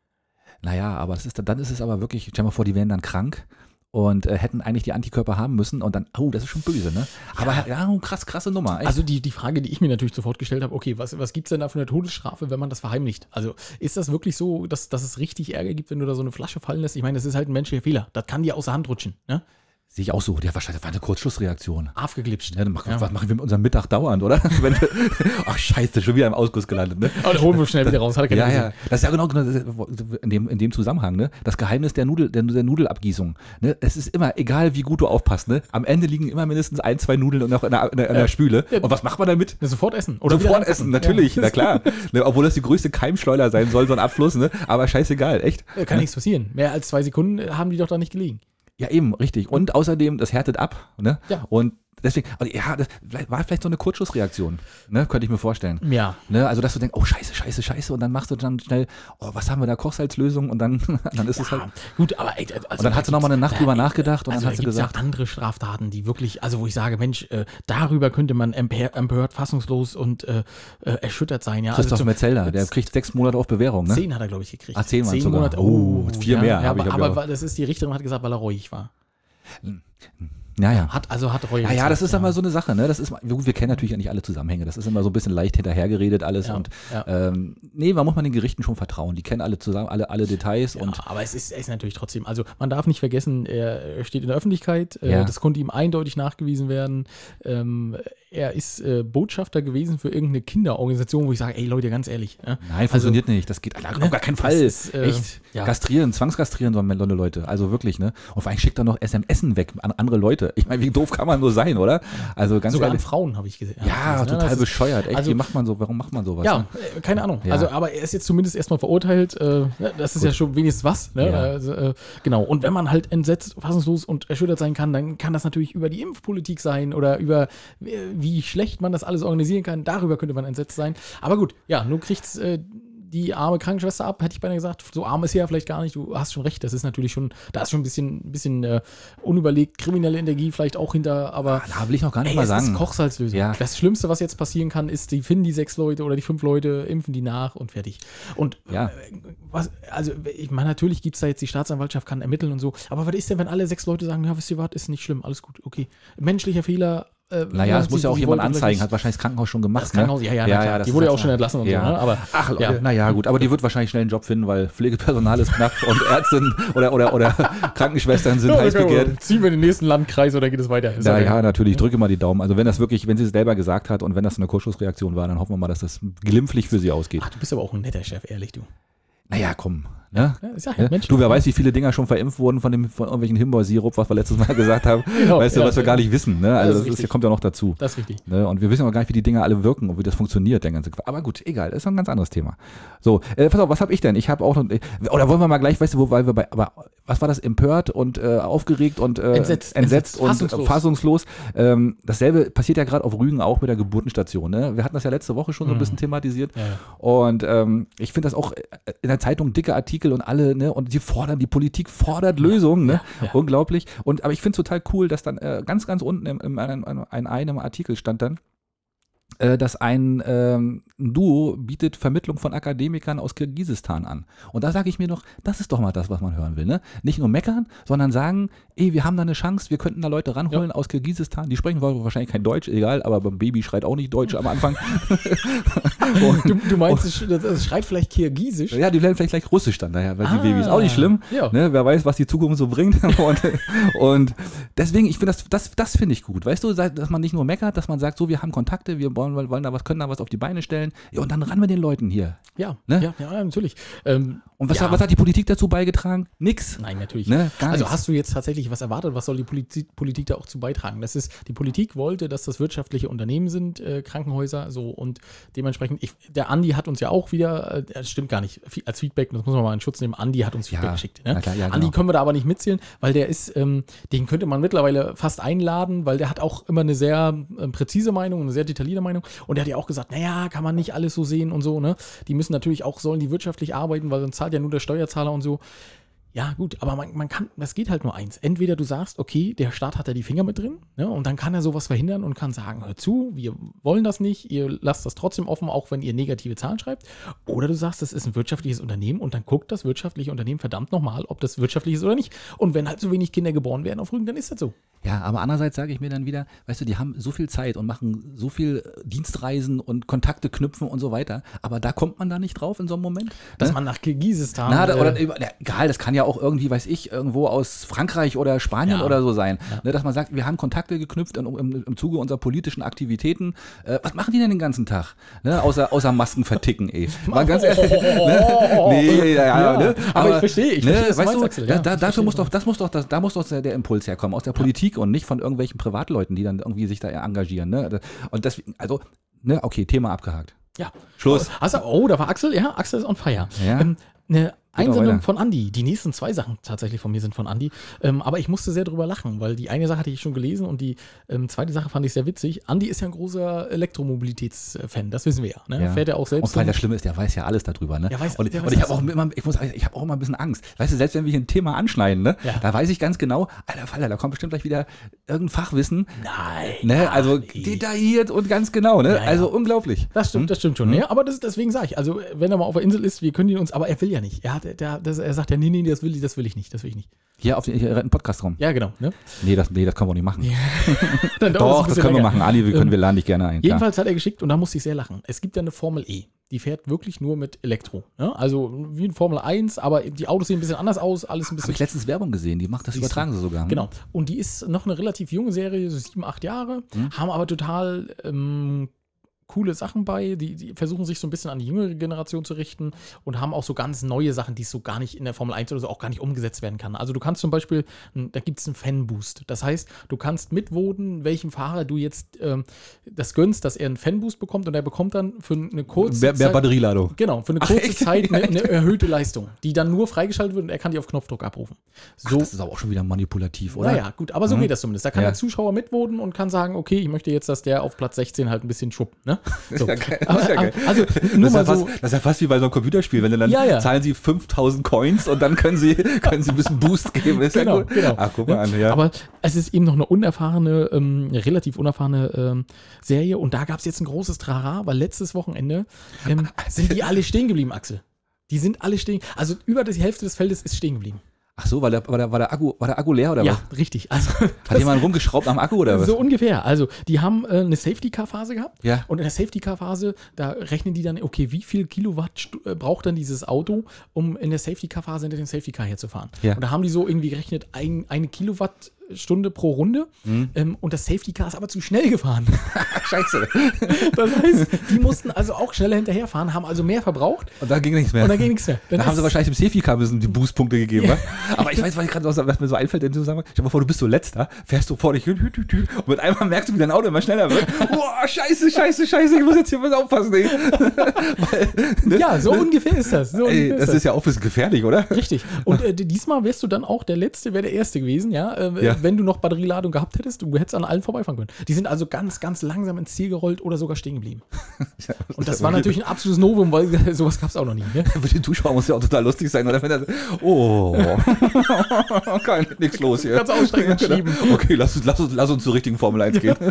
Naja, aber das ist, dann ist es aber wirklich, stell dir mal vor, die wären dann krank und äh, hätten eigentlich die Antikörper haben müssen und dann, oh, das ist schon böse, ne? Aber ja, ja krass, krasse Nummer. Echt. Also die, die Frage, die ich mir natürlich sofort gestellt habe, okay, was, was gibt es denn da für eine Todesstrafe, wenn man das verheimlicht? Also ist das wirklich so, dass, dass es richtig Ärger gibt, wenn du da so eine Flasche fallen lässt? Ich meine, das ist halt ein menschlicher Fehler. Das kann dir aus der Hand rutschen. Ne? Sehe ich auch so. Ja, wahrscheinlich, das war eine Kurzschlussreaktion. Aufgeglitscht. Ja, dann machen, Ja. Was machen wir mit unserem Mittag dauernd, oder? Wenn wir- Ach, scheiße, schon wieder im Ausguss gelandet, ne? Aber da holen wir schnell wieder raus. Hat er keine Ja, Ahnung. ja. Das ist ja genau genau in dem, in dem Zusammenhang, ne? Das Geheimnis der, Nudel, der, der Nudelabgießung. Ne? Es ist immer, egal wie gut du aufpasst, ne? Am Ende liegen immer mindestens ein, zwei Nudeln noch in der, in der, in der Spüle. Und was macht man damit? Ja, sofort essen. Oder wieder Sofort essen, reinpacken. natürlich, Ja. na klar. Ne, obwohl das die größte Keimschleuder sein soll, so ein Abfluss, ne? Aber scheißegal, echt. Ja, kann nichts passieren. Mehr als zwei Sekunden äh, haben die doch da nicht gelegen. Ja, eben, richtig. Und außerdem, das härtet ab, ne? Ja. Und deswegen, also, ja, das war vielleicht so eine Kurzschussreaktion, ne? Könnte ich mir vorstellen. Ja. Ne? Also, dass du denkst, oh, scheiße, scheiße, scheiße, und dann machst du dann schnell, oh, was haben wir da, Kochsalzlösung, und dann, dann ist es halt. Ja, gut, aber ey, also Und dann hat sie noch mal eine Nacht drüber nachgedacht und also dann hat sie da gibt's gesagt, ja auch andere Straftaten, die wirklich, also wo ich sage, Mensch, äh, darüber könnte man empör, empört, fassungslos und äh, äh, erschüttert sein. Ja? Christoph zum- Metzelder, der kriegt sechs Monate auf Bewährung, ne? Zehn hat er, glaube ich, gekriegt. Ah, zehn waren's sogar. Monate. Oh, vier mehr, Ja, hab ich, aber glaub ich, aber auch. weil- das ist, die Richterin hat gesagt, weil er reuig war. Naja. Hat, also hat Reue Ja, ja, gezeigt, das ist immer so eine Sache, ne? Das ist, wir, wir kennen natürlich ja nicht alle Zusammenhänge. Das ist immer so ein bisschen leicht hinterhergeredet alles Ja, und ja. ähm, nee, man muss man den Gerichten schon vertrauen. Die kennen alle zusammen, alle, alle Details und Ja, aber es ist, es ist natürlich trotzdem, also man darf nicht vergessen, er steht in der Öffentlichkeit, äh, Ja. das konnte ihm eindeutig nachgewiesen werden. Ähm, er ist äh, Botschafter gewesen für irgendeine Kinderorganisation, wo ich sage, ey Leute, ganz ehrlich. Ja? nein, funktioniert nicht. Das geht auf gar keinen Fall. Also, Das ist, äh, Echt. ja. Kastrieren, zwangskastrieren sollen Leute, Leute. Also wirklich, ne? Und vor allem schickt er noch S M S weg an andere Leute. Ich meine, wie doof kann man nur sein, oder? Also ganz Sogar an ehrlich. Frauen habe ich gesehen. Ja, gelesen, ne? total Das ist- bescheuert. Echt, also- wie macht man so? Warum macht man sowas? Ja, Ne? äh, keine Ahnung. Ja. Also, aber er ist jetzt zumindest erstmal verurteilt. Äh, ne, das ist ja schon wenigstens was. Ne? Ja. Also, äh, genau. Und wenn man halt entsetzt, fassungslos und erschüttert sein kann, dann kann das natürlich über die Impfpolitik sein oder über äh, wie schlecht man das alles organisieren kann. Darüber könnte man entsetzt sein. Aber gut, ja, nun kriegt's äh, die arme Krankenschwester ab, hätte ich beinahe gesagt. So arm ist sie ja vielleicht gar nicht. Du hast schon recht. Das ist natürlich schon, da ist schon ein bisschen, ein bisschen äh, unüberlegt, kriminelle Energie vielleicht auch hinter, aber. Da will ich noch gar nicht Ey, mal es sagen. ist Kochsalzlösung. Ja. Das Schlimmste, was jetzt passieren kann, ist, die finden die sechs Leute oder die fünf Leute, impfen die nach und fertig. Und Ja. äh, was, also ich meine, natürlich gibt es da jetzt, die Staatsanwaltschaft kann ermitteln und so, aber was ist denn, wenn alle sechs Leute sagen, ja, wisst ihr was, ist nicht schlimm, alles gut, okay. Menschlicher Fehler, Äh, Naja, das sie- muss ja auch sie jemand wollte anzeigen, vielleicht hat wahrscheinlich das Krankenhaus schon gemacht. Das Krankenhaus, ne? ja, ja, na klar. das Die ist wurde ja klar. auch schon entlassen und so, ne? Aber- Ach, Leute, ja. naja, gut, aber die wird wahrscheinlich schnell einen Job finden, weil Pflegepersonal ist knapp und Ärztinnen oder, oder, oder Krankenschwestern sind heiß begehrt. Ziehen wir den nächsten Landkreis oder geht es weiter? Ist Ja, okay. ja, natürlich, ich drücke mal die Daumen. Also wenn das wirklich, wenn sie es selber gesagt hat und wenn das eine Kurzschlussreaktion war, dann hoffen wir mal, dass das glimpflich für sie ausgeht. Ach, du bist aber auch ein netter Chef, ehrlich, du. Naja, komm. Ne? Ja, ist ja halt Mensch. Du, wer weiß, wie viele Dinger schon verimpft wurden von dem von irgendwelchen Himbeersirup, was wir letztes Mal gesagt haben. Genau, weißt du, ja, was wir ja. gar nicht wissen. Ne? Also Das ist das, ist, richtig. kommt ja noch dazu. Das ist richtig. Ne? Und wir wissen auch gar nicht, wie die Dinger alle wirken und wie das funktioniert, der ganze Quatsch. Aber gut, egal, das ist ein ganz anderes Thema. So, äh, pass auf, was habe ich denn? Ich habe auch noch, äh, oder wollen wir mal gleich, weißt du, wo, weil wir bei, aber was war das? Empört und äh, aufgeregt und äh, Entsetzt, entsetzt entsetzt, und fassungslos. fassungslos. Ähm, dasselbe passiert ja gerade auf Rügen auch mit der Geburtenstation. Ne? Wir hatten das ja letzte Woche schon so ein bisschen thematisiert. Ja, ja. Und ähm, ich finde das auch in der Zeitung dicke Artikel und alle, ne, und die fordern, die Politik fordert Lösungen, ne? ja. Unglaublich. Und aber ich finde es total cool, dass dann äh, ganz, ganz unten in, in, in, in einem Artikel stand dann, äh, dass ein, ähm, ein Duo bietet Vermittlung von Akademikern aus Kirgisistan an. Und da sage ich mir doch, das ist doch mal das, was man hören will, ne? Nicht nur meckern, sondern sagen, ey, wir haben da eine Chance, wir könnten da Leute ranholen Ja. aus Kirgisistan. Die sprechen wahrscheinlich kein Deutsch, egal, aber beim Baby schreit auch nicht Deutsch am Anfang. Und- Du, du meinst, es, sch- es schreit vielleicht Kirgisisch? Ja, die lernen vielleicht gleich Russisch dann daher, weil die Ah, Babys. Auch nicht schlimm. ja. Ne, wer weiß, was die Zukunft so bringt. und, und deswegen, ich finde das, das, das finde ich gut. Weißt du, dass man nicht nur meckert, dass man sagt, so, wir haben Kontakte, wir wollen, wollen da was, können da was auf die Beine stellen. Ja, und dann ran mit den Leuten hier. Ja, Ne? ja, ja, natürlich. Ähm, Und was, ja. hat, was hat die Politik dazu beigetragen? Nix. Nein, natürlich. Ne, gar also nichts. hast du jetzt tatsächlich was erwartet? Was soll die Politik, Politik da auch zu beitragen? Das ist, die Politik wollte, dass das wirtschaftliche Unternehmen sind, äh, Krankenhäuser, so und dementsprechend, ich, der Andi hat uns ja auch wieder, äh, das stimmt gar nicht, Fi- als Feedback, das muss man mal in Schutz nehmen, Andi hat uns Feedback Ja, geschickt. Ne? na klar, ja, Andi genau. können wir da aber nicht mitzählen, weil der ist, ähm, den könnte man mittlerweile fast einladen, weil der hat auch immer eine sehr ähm, präzise Meinung, eine sehr detaillierte Meinung und der hat ja auch gesagt, naja, kann man nicht alles so sehen und so, ne? Die müssen natürlich auch, sollen die wirtschaftlich arbeiten, weil sonst zahlt ja nur der Steuerzahler und so. Ja, gut, aber man, man kann, das geht halt nur eins. Entweder du sagst, okay, der Staat hat da die Finger mit drin, ne, und dann kann er sowas verhindern und kann sagen, hör zu, wir wollen das nicht, ihr lasst das trotzdem offen, auch wenn ihr negative Zahlen schreibt. Oder du sagst, das ist ein wirtschaftliches Unternehmen und dann guckt das wirtschaftliche Unternehmen verdammt nochmal, ob das wirtschaftlich ist oder nicht. Und wenn halt so wenig Kinder geboren werden auf Rügen, dann ist das so. Ja, aber andererseits sage ich mir dann wieder, weißt du, die haben so viel Zeit und machen so viel Dienstreisen und Kontakte knüpfen und so weiter. Aber da kommt man da nicht drauf in so einem Moment. Dass ne? man nach Kirgisistan. Na, da, äh, oder, ja, egal, das kann ja auch irgendwie, weiß ich, irgendwo aus Frankreich oder Spanien Ja. oder so sein. Ne, dass man sagt, wir haben Kontakte geknüpft im, im, im Zuge unserer politischen Aktivitäten. Äh, was machen die denn den ganzen Tag? Ne, außer, außer Masken verticken, ey. Mal ganz ehrlich. Ne? Nee, ja, ja, Ja, ne? aber ich verstehe, ich ne, verstehe, was du weißt du, meinst, Axel, da, ja, da, ich dafür verstehe, muss was doch, das muss doch, das, da muss doch der, der Impuls herkommen, aus der Politik und nicht von irgendwelchen Privatleuten, die dann irgendwie sich da engagieren. Ne? Und deswegen, also, ne, okay, Thema abgehakt. Ja. Schluss. Also, oh, da war Axel, ja, Axel ist on fire. Ja. Ähm, eine auch Einsendung weiter. von Andi. Die nächsten zwei Sachen tatsächlich von mir sind von Andi. Ähm, aber ich musste sehr drüber lachen, weil die eine Sache hatte ich schon gelesen und die ähm, zweite Sache fand ich sehr witzig. Andi ist ja ein großer Elektromobilitätsfan, das wissen wir ja. Ne? Ja. Fährt er auch selbst. Und weil rum. das Schlimme ist, der weiß ja alles darüber, ne? Der weiß- und der und weiß ich habe alles. auch immer, ich muss, ich habe auch immer ein bisschen Angst. Weißt du, selbst wenn wir hier ein Thema anschneiden, ne? Ja. Da weiß ich ganz genau, alter Falter, da kommt bestimmt gleich wieder irgendein Fachwissen. Nein. Ne? gar Also nicht. detailliert und ganz genau, ne? Ja, ja. Also unglaublich. Das stimmt, Hm? das stimmt schon. Ja, aber das, deswegen sage ich, also wenn er mal auf der Insel ist, wir können ihn uns, aber er will ja nicht. Er, hat, der, das, er sagt ja, nee, nee, das will ich, das will ich nicht, das will ich nicht. Hier auf den hier retten Podcast-Raum. Ja, genau. Ne? Nee, das, nee, das können wir nicht machen. Dann dauert es ein Doch, das bisschen können wir länger. machen. Ali, wir, können, Ähm, wir laden dich gerne ein. Klar. Jedenfalls hat er geschickt und da musste ich sehr lachen. Es gibt ja eine Formel E. Die fährt wirklich nur mit Elektro. Ne? Also wie ein Formel eins, aber die Autos sehen ein bisschen anders aus, alles ein Habe bisschen. ich letztens Werbung gesehen, die macht das, Siehst du. übertragen sie sogar. hm? Genau. Und die ist noch eine relativ junge Serie, so sieben, acht Jahre, haben aber total ähm, coole Sachen bei. Die, die versuchen sich so ein bisschen an die jüngere Generation zu richten und haben auch so ganz neue Sachen, die so gar nicht in der Formel eins oder so auch gar nicht umgesetzt werden kann. Also du kannst zum Beispiel, da gibt es einen Fanboost. Das heißt, du kannst mitvoten, welchem Fahrer du jetzt ähm, das gönnst, dass er einen Fanboost bekommt und er bekommt dann für eine kurze Mehr, mehr Zeit- Batterieladung. Genau, für eine Ach, kurze echt? Zeit eine, eine erhöhte Leistung, die dann nur freigeschaltet wird und er kann die auf Knopfdruck abrufen. So, Ach, das ist aber auch schon wieder manipulativ, oder? naja, gut, aber so Mhm. geht das zumindest. Da kann Ja. der Zuschauer mitvoten und kann sagen, okay, ich möchte jetzt, dass der auf Platz sechzehn halt ein bisschen schuppt. Ne? So. Ja, geil. aber, Das ist ja aber, geil. also Das nur ist, mal ja fast, so. das ist ja fast wie bei so einem Computerspiel, wenn du dann Ja, ja. zahlen sie fünftausend Coins und dann können sie, können sie ein bisschen Boost geben. Ist Genau, ja gut. genau. Ach, guck mal an, ja. Aber es ist eben noch eine unerfahrene, ähm, relativ unerfahrene ähm, Serie und da gab es jetzt ein großes Trara, weil letztes Wochenende ähm, sind die alle stehen geblieben, Axel. Die sind alle stehen, also über die Hälfte des Feldes ist stehen geblieben. Ach so, war der, war der, war der, Akku, war der Akku leer oder Ja, was? richtig. Also, Hat jemand rumgeschraubt am Akku oder was? so ungefähr. Also, die haben äh, eine Safety-Car-Phase gehabt. Ja. Und in der Safety-Car-Phase, da rechnen die dann, okay, wie viel Kilowatt stu- äh, braucht dann dieses Auto, um in der Safety-Car-Phase hinter dem Safety-Car herzufahren. Ja. Und da haben die so irgendwie gerechnet, ein, eine Kilowattstunde pro Runde. Mhm. Ähm, und das Safety-Car ist aber zu schnell gefahren. Scheiße. Das heißt, die mussten also auch schneller hinterherfahren, haben also mehr verbraucht. Und da ging nichts mehr. Und dann ging nichts mehr. Dann Da haben ist- sie wahrscheinlich dem Safety-Car müssen die Boostpunkte gegeben. Ja. Aber ich weiß, was, ich grad, was mir so einfällt in Zusammenhang. Stell dir mal vor, du bist so letzter, fährst du vor dich hin, hü, hü, hü, und mit einmal merkst du, wie dein Auto immer schneller wird. Boah, scheiße, scheiße, scheiße, ich muss jetzt hier was aufpassen. Ey. Weil, ne, Ja, so ungefähr ist das. So ey, ungefähr das ist ja auch ein bisschen gefährlich, oder? Richtig. Und äh, diesmal wärst du dann auch der Letzte, wäre der Erste gewesen, ja, äh, Ja. wenn du noch Batterieladung gehabt hättest, du hättest an allen vorbeifahren können. Die sind also ganz, ganz langsam ins Ziel gerollt oder sogar stehen geblieben. Und das war natürlich ein absolutes Novum, weil sowas gab es auch noch nie. Ne? Für den Zuschauer muss ja auch total lustig sein, oder? Wenn er, oh, kein, nichts los hier. Kannst aussteigen und schieben. Okay, lass, uns- lass, uns, lass uns zur richtigen Formel eins gehen.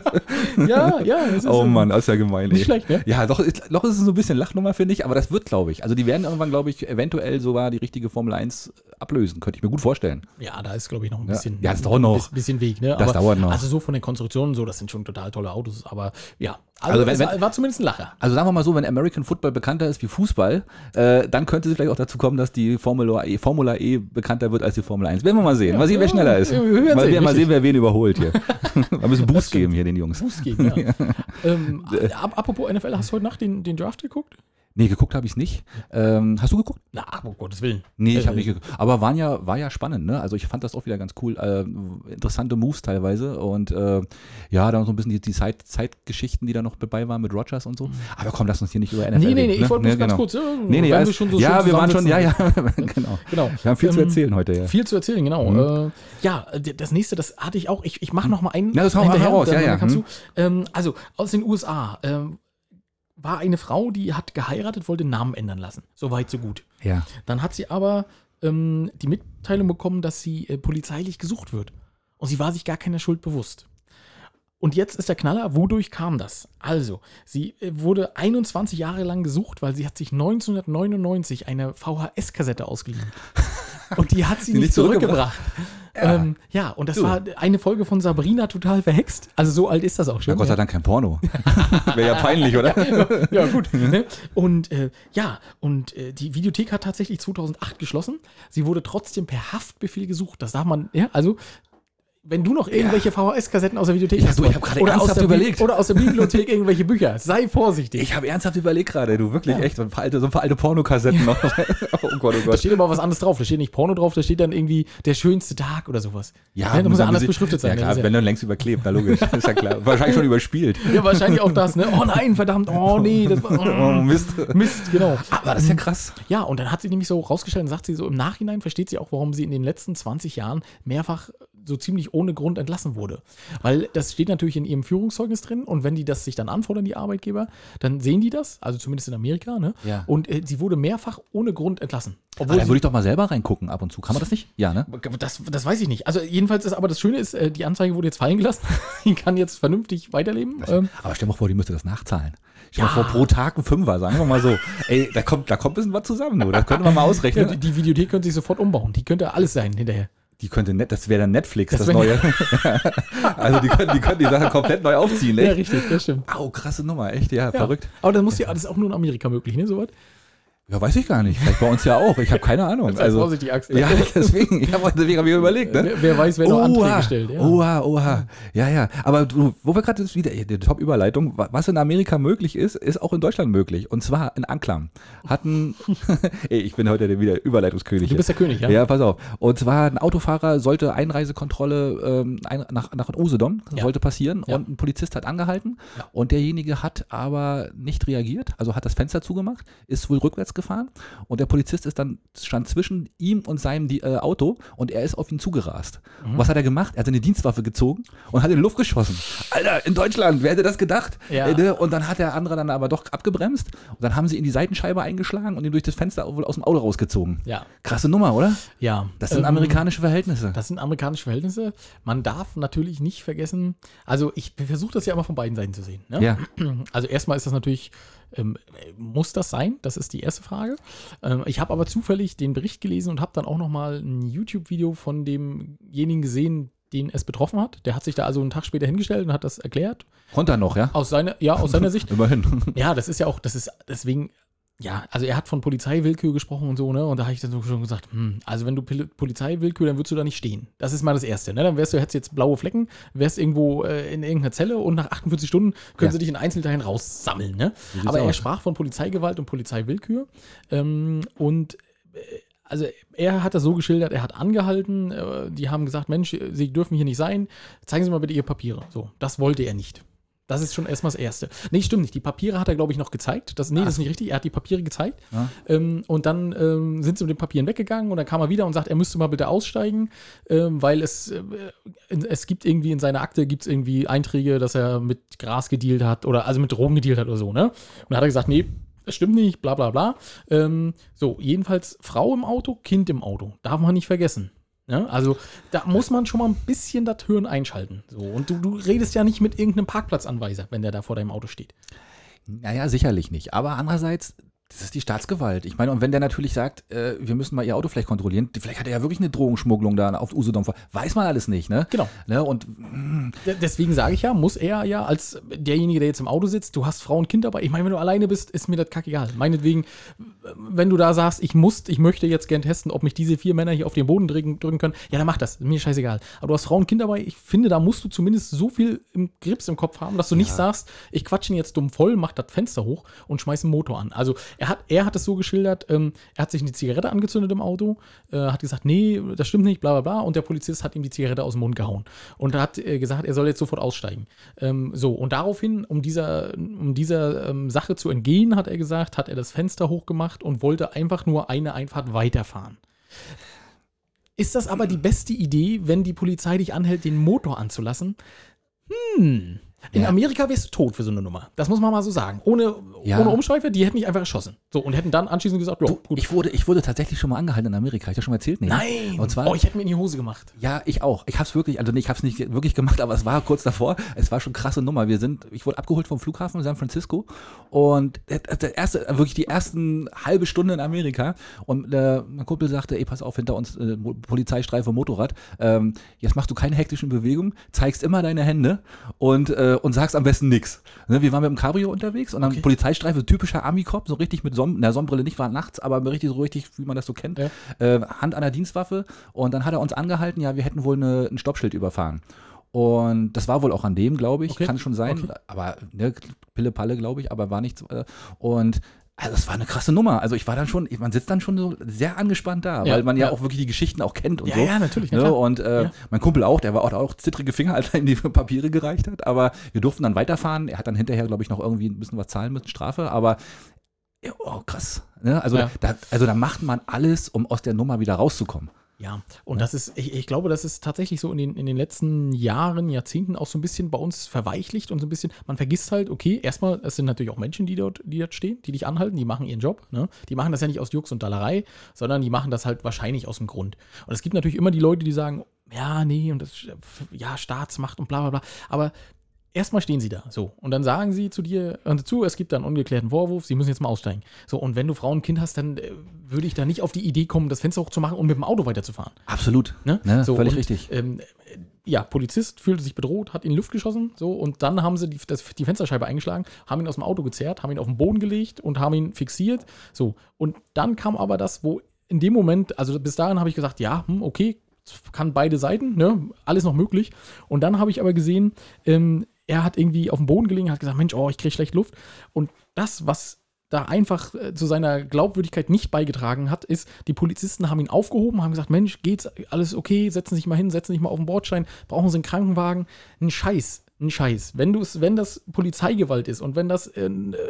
Ja, ja. Das ist Oh so. Mann, das ist ja gemein. Nicht ey. schlecht, ne? Ja, doch, ist, doch ist es so ein bisschen Lachnummer, finde ich, aber das wird, glaube ich. Also die werden irgendwann, glaube ich, eventuell sogar die richtige Formel eins ablösen. Könnte ich mir gut vorstellen. Ja, da ist, glaube ich, noch ein Ja. bisschen, Ja, das dauert noch. ein bisschen Weg. Ne? Das dauert noch. Also so von den Konstruktionen, so, das sind schon total tolle Autos. Aber ja, Also also, wenn- es wenn- war, war zumindest ein Lacher. Also sagen wir mal so, wenn American Football bekannter ist wie Fußball, äh, dann könnte es vielleicht auch dazu kommen, dass die Formula E, Formula E bekannter wird als die Formel eins. Werden wir mal sehen. Mal sehen, wer ja, schneller ist. wir werden mal, sehen, sehen, mal richtig. sehen, wer wen überholt hier. Wir müssen Boost stimmt. geben hier den Jungs. Fuß gegen, ja. ähm, ap apropos N F L, hast du heute Nacht den, den Draft geguckt? Nee, geguckt habe ich es nicht. Ähm, hast du geguckt? Na, um Gottes Willen. Nee, ich Äh, habe nicht geguckt. Aber waren ja, war ja spannend, ne? Also ich fand das auch wieder ganz cool. Äh, interessante Moves teilweise. Und äh, ja, dann so ein bisschen die, die Zeit, Zeitgeschichten, die da noch dabei waren mit Rogers und so. Aber komm, lass uns hier nicht über N F L Nee, nee, nee, reden, ich wollte ne? bloß ganz genau. kurz. Ja, Nee, nee, wenn alles, wir schon so ja, schön wir waren schon, ja, ja, zusammensitzen. genau. Genau. Wir haben viel zu Ähm, erzählen heute, ja. Viel zu erzählen, genau. Mhm. Äh, ja, d- das nächste, das hatte ich auch. Ich, ich mache noch mal einen. Ja, das hau mal hinterher, raus, dann- ja, ja. dann Kannst Mhm. du, ähm, also aus den U S A ähm, war eine Frau, die hat geheiratet, wollte den Namen ändern lassen. So weit, so gut. Ja. Dann hat sie aber ähm, die Mitteilung bekommen, dass sie äh, polizeilich gesucht wird. Und sie war sich gar keiner Schuld bewusst. Und jetzt ist der Knaller, wodurch kam das? Also, sie äh, wurde einundzwanzig Jahre lang gesucht, weil sie hat sich neunzehnhundertneunundneunzig eine V H S-Kassette ausgeliehen. Und die hat sie Die nicht nicht zurückgebracht. Ja. Ja, ähm, ja und das Du. war eine Folge von Sabrina total verhext. Also so alt ist das auch Ja, schon. Gott sei Dank kein Porno. Wäre ja peinlich, oder? Ja, gut. Ne? Und äh, ja, und äh, die Videothek hat tatsächlich zweitausendacht geschlossen. Sie wurde trotzdem per Haftbefehl gesucht. Das darf man, ja, also wenn du noch irgendwelche V H S-Kassetten aus der Videothek Ja, hast du, ich hab gerade oder, aus ernsthaft der Bi- überlegt. oder aus der Bibliothek irgendwelche Bücher, sei vorsichtig. Ich habe ernsthaft überlegt gerade, du wirklich echt, so ein paar alte, so ein paar alte Pornokassetten noch. Oh Gott, oh Da Gott. steht immer was anderes drauf. Da steht nicht Porno drauf, da steht dann irgendwie der schönste Tag oder sowas. Ja, Ne, da muss ja dann anders sie- beschriftet sein. Ja, ne? klar, Das ist wenn dann längst überklebt, na logisch, ist ja klar. Wahrscheinlich schon überspielt. ja, ja, wahrscheinlich auch das, ne? Oh nein, verdammt, oh nee, das war, Oh, Mist. Mist, genau. Aber das ist ja krass. Ja, und dann hat sie nämlich so rausgestellt und sagt sie so, im Nachhinein versteht sie auch, warum sie in den letzten zwanzig Jahren mehrfach so ziemlich ohne Grund entlassen wurde. Weil das steht natürlich in ihrem Führungszeugnis drin und wenn die das sich dann anfordern, die Arbeitgeber, dann sehen die das, also zumindest in Amerika, ne? Ja. Und äh, sie wurde mehrfach ohne Grund entlassen. Aber Obwohl da sie, würde ich doch mal selber reingucken ab und zu. Kann man das nicht? Ja, ne? das, das weiß ich nicht. Also jedenfalls ist aber das Schöne ist, äh, die Anzeige wurde jetzt fallen gelassen. Die kann jetzt vernünftig weiterleben. Ähm, Aber stell dir mal vor, die müsste das nachzahlen. Stell dir Ja. mal vor, pro Tag ein Fünfer, sagen wir mal so. Ey, da kommt, da kommt ein bisschen was zusammen, du. Das könnte man mal ja, ausrechnen. die, die Videothek könnte sich sofort umbauen. Die könnte alles sein hinterher. Die könnte net, das wäre dann Netflix, das, Das wär- neue. Also die können, die können die Sache komplett neu aufziehen, Ja, ne? richtig, das stimmt. Au, krasse Nummer, echt, ja, Ja. verrückt. Aber das muss ja, das ist auch nur in Amerika möglich, ne, sowas? Ja, weiß ich gar nicht. Vielleicht bei uns ja auch. Ich habe keine Ahnung. Sei Also, vorsichtig, Axel. ja, deswegen, ich habe deswegen hab ich überlegt, ne? Wer, wer weiß, wer noch Anträge stellt. Ja. Oha, oha. Ja, ja. Aber du, wo wir gerade jetzt wieder, die Top-Überleitung, wa- was in Amerika möglich ist, ist auch in Deutschland möglich. Und zwar in Anklam. Hatten, ey, ich bin heute der wieder Überleitungskönig. Du bist der König, ja? Ja, pass auf. Und zwar ein Autofahrer sollte Einreisekontrolle ähm, ein, nach, nach Usedom, Ja. sollte passieren. Ja. Und ein Polizist hat angehalten. Ja. Und derjenige hat aber nicht reagiert, also hat das Fenster zugemacht, ist wohl rückwärts gefahren. Und der Polizist ist dann, stand zwischen ihm und seinem die, äh, Auto und er ist auf ihn zugerast. Mhm. Und was hat er gemacht? Er hat seine Dienstwaffe gezogen und hat in die Luft geschossen. Alter, in Deutschland, wer hätte das gedacht? Ja. Äh, ne? Und dann hat der andere dann aber doch abgebremst und dann haben sie in die Seitenscheibe eingeschlagen und ihn durch das Fenster wohl aus dem Auto rausgezogen. Ja. Krasse Nummer, oder? Ja. Das sind ähm, amerikanische Verhältnisse. Das sind amerikanische Verhältnisse. Man darf natürlich nicht vergessen, also ich versuche das ja immer von beiden Seiten zu sehen. Ne? Ja. Also erstmal ist das natürlich, ähm, muss das sein? Das ist die erste Frage. Ähm, ich habe aber zufällig den Bericht gelesen und habe dann auch nochmal ein YouTube-Video von demjenigen gesehen, den es betroffen hat. Der hat sich da also einen Tag später hingestellt und hat das erklärt. Konnte er noch, ja? Aus seiner, ja, aus seiner Sicht. Immerhin. Ja, das ist ja auch, das ist deswegen, ja, also er hat von Polizeiwillkür gesprochen und so, ne? Und da habe ich dann so schon gesagt, hm, also wenn du Pil- Polizeiwillkür, dann würdest du da nicht stehen. Das ist mal das Erste, ne? Dann wärst du, hättest jetzt blaue Flecken, wärst irgendwo äh, in irgendeiner Zelle und nach achtundvierzig Stunden können Ja. sie dich in Einzelteilen raussammeln, ne? sieht's Aber er aus. sprach von Polizeigewalt und Polizeiwillkür ähm, und äh, also er hat das so geschildert, er hat angehalten, äh, die haben gesagt, Mensch, Sie dürfen hier nicht sein, zeigen Sie mal bitte Ihre Papiere. So, das wollte er nicht. Das ist schon erstmal das Erste. Nee, stimmt nicht. Die Papiere hat er, glaube ich, noch gezeigt. Das, nee, das ist nicht richtig. Er hat die Papiere gezeigt. Ja. Ähm, und dann ähm, sind sie mit den Papieren weggegangen und dann kam er wieder und sagt, er müsste mal bitte aussteigen, ähm, weil es, äh, in, es gibt irgendwie in seiner Akte gibt's irgendwie Einträge, dass er mit Gras gedealt hat oder also mit Drogen gedealt hat oder so, ne? Und dann hat er gesagt, nee, das stimmt nicht, bla bla bla. Ähm, so, jedenfalls Frau im Auto, Kind im Auto. Darf man nicht vergessen. Ja, also da muss man schon mal ein bisschen das Hirn einschalten. So. Und du, du redest ja nicht mit irgendeinem Parkplatzanweiser, wenn der da vor deinem Auto steht. Naja, sicherlich nicht. Aber andererseits, das ist die Staatsgewalt. Ich meine, und wenn der natürlich sagt, äh, wir müssen mal ihr Auto vielleicht kontrollieren, vielleicht hat er ja wirklich eine Drogenschmugglung da auf Usedom vor. Weiß man alles nicht, ne? Genau. Ne? Und D- Deswegen sage ich ja, muss er ja als derjenige, der jetzt im Auto sitzt, du hast Frau und Kind dabei. Ich meine, wenn du alleine bist, ist mir das kackegal. Meinetwegen, wenn du da sagst, ich muss, ich möchte jetzt gern testen, ob mich diese vier Männer hier auf den Boden drücken, drücken können, ja, dann mach das. Mir scheißegal. Aber du hast Frau und Kind dabei. Ich finde, da musst du zumindest so viel im Grips im Kopf haben, dass du nicht sagst, ich quatsche ihn jetzt dumm voll, mach das Fenster hoch und schmeiß den Motor an. Also er hat, er hat es so geschildert, ähm, er hat sich eine Zigarette angezündet im Auto, äh, hat gesagt, nee, das stimmt nicht, bla bla bla. Und der Polizist hat ihm die Zigarette aus dem Mund gehauen. Und hat äh, gesagt, er soll jetzt sofort aussteigen. Ähm, so, und daraufhin, um dieser, um dieser ähm, Sache zu entgehen, hat er gesagt, hat er das Fenster hochgemacht und wollte einfach nur eine Einfahrt weiterfahren. Ist das aber die beste Idee, wenn die Polizei dich anhält, den Motor anzulassen? Hm. In Ja. Amerika wärst du tot für so eine Nummer. Das muss man mal so sagen. Ohne, Ja. ohne Umschweife, die hätten mich einfach erschossen. So, und hätten dann anschließend gesagt, ja, gut. ich wurde, ich wurde tatsächlich schon mal angehalten in Amerika. Hab ich das schon mal erzählt? Nee. Nein! Und zwar, oh, ich hätte mir in die Hose gemacht. ja, ich auch. Ich hab's wirklich, also nee, ich hab's nicht wirklich gemacht, aber es war kurz davor. Es war schon krasse Nummer. Wir sind, ich wurde abgeholt vom Flughafen in San Francisco und der, der erste, wirklich die ersten halbe Stunde in Amerika und äh, mein Kumpel sagte, ey, pass auf, hinter uns äh, Mo- Polizeistreife, Motorrad. Ähm, jetzt machst du keine hektischen Bewegungen, zeigst immer deine Hände und, äh, und sagst am besten nix. Ne, wir waren mit dem Cabrio unterwegs und dann Okay. Polizeistreife, typischer Army-Cop, so richtig mit Son na, Sonnenbrille nicht, war nachts, aber richtig so richtig, wie man das so kennt. Ja. Äh, Hand an der Dienstwaffe und dann hat er uns angehalten, ja, wir hätten wohl eine, ein Stoppschild überfahren. Und das war wohl auch an dem, glaube ich, Okay. kann schon sein, Okay. aber ne, Pille-Palle, glaube ich, aber war nichts. Äh, und also das war eine krasse Nummer. Also ich war dann schon, man sitzt dann schon so sehr angespannt da, Ja, weil man ja, ja. auch wirklich die Geschichten auch kennt und Ja, so. ja, natürlich, na Ne? klar. Und äh, Ja. mein Kumpel auch, der war auch, auch zittrige Finger, als er ihm die Papiere gereicht hat. Aber wir durften dann weiterfahren. Er hat dann hinterher, glaube ich, noch irgendwie ein bisschen was zahlen müssen, Strafe. Aber ja, oh, krass. Ne? Also, Ja. da, also da macht man alles, um aus der Nummer wieder rauszukommen. Ja, und das ist, ich, ich glaube, das ist tatsächlich so in den, in den letzten Jahren, Jahrzehnten auch so ein bisschen bei uns verweichlicht und so ein bisschen, man vergisst halt, okay, erstmal, es sind natürlich auch Menschen, die dort, die dort stehen, die dich anhalten, die machen ihren Job, ne? Die machen das ja nicht aus Jux und Dallerei, sondern die machen das halt wahrscheinlich aus dem Grund. Und es gibt natürlich immer die Leute, die sagen, ja, nee, und das, ja, Staatsmacht und bla bla bla, aber erstmal stehen sie da, so. Und dann sagen sie zu dir, hören Sie zu, es gibt da einen ungeklärten Vorwurf, Sie müssen jetzt mal aussteigen. So, und wenn du Frau und Kind hast, dann äh, würde ich da nicht auf die Idee kommen, das Fenster hochzumachen und mit dem Auto weiterzufahren. Absolut. Ne? Ne? So, Völlig und, richtig. Ähm, ja, Polizist fühlte sich bedroht, hat ihn in die Luft geschossen, so, und dann haben sie die, das, die Fensterscheibe eingeschlagen, haben ihn aus dem Auto gezerrt, haben ihn auf den Boden gelegt und haben ihn fixiert, so. Und dann kam aber das, wo in dem Moment, also bis dahin habe ich gesagt, ja, hm, okay, kann beide Seiten, ne, alles noch möglich. Und dann habe ich aber gesehen, ähm, er hat irgendwie auf dem Boden gelegen, hat gesagt, Mensch, oh, ich kriege schlecht Luft. Und das, was da einfach äh, zu seiner Glaubwürdigkeit nicht beigetragen hat, ist, die Polizisten haben ihn aufgehoben, haben gesagt, Mensch, geht's, alles okay, setzen Sie sich mal hin, setzen Sie sich mal auf den Bordstein, brauchen Sie einen Krankenwagen, ein Scheiß. ein Scheiß. Wenn du es, wenn das Polizeigewalt ist und wenn das äh,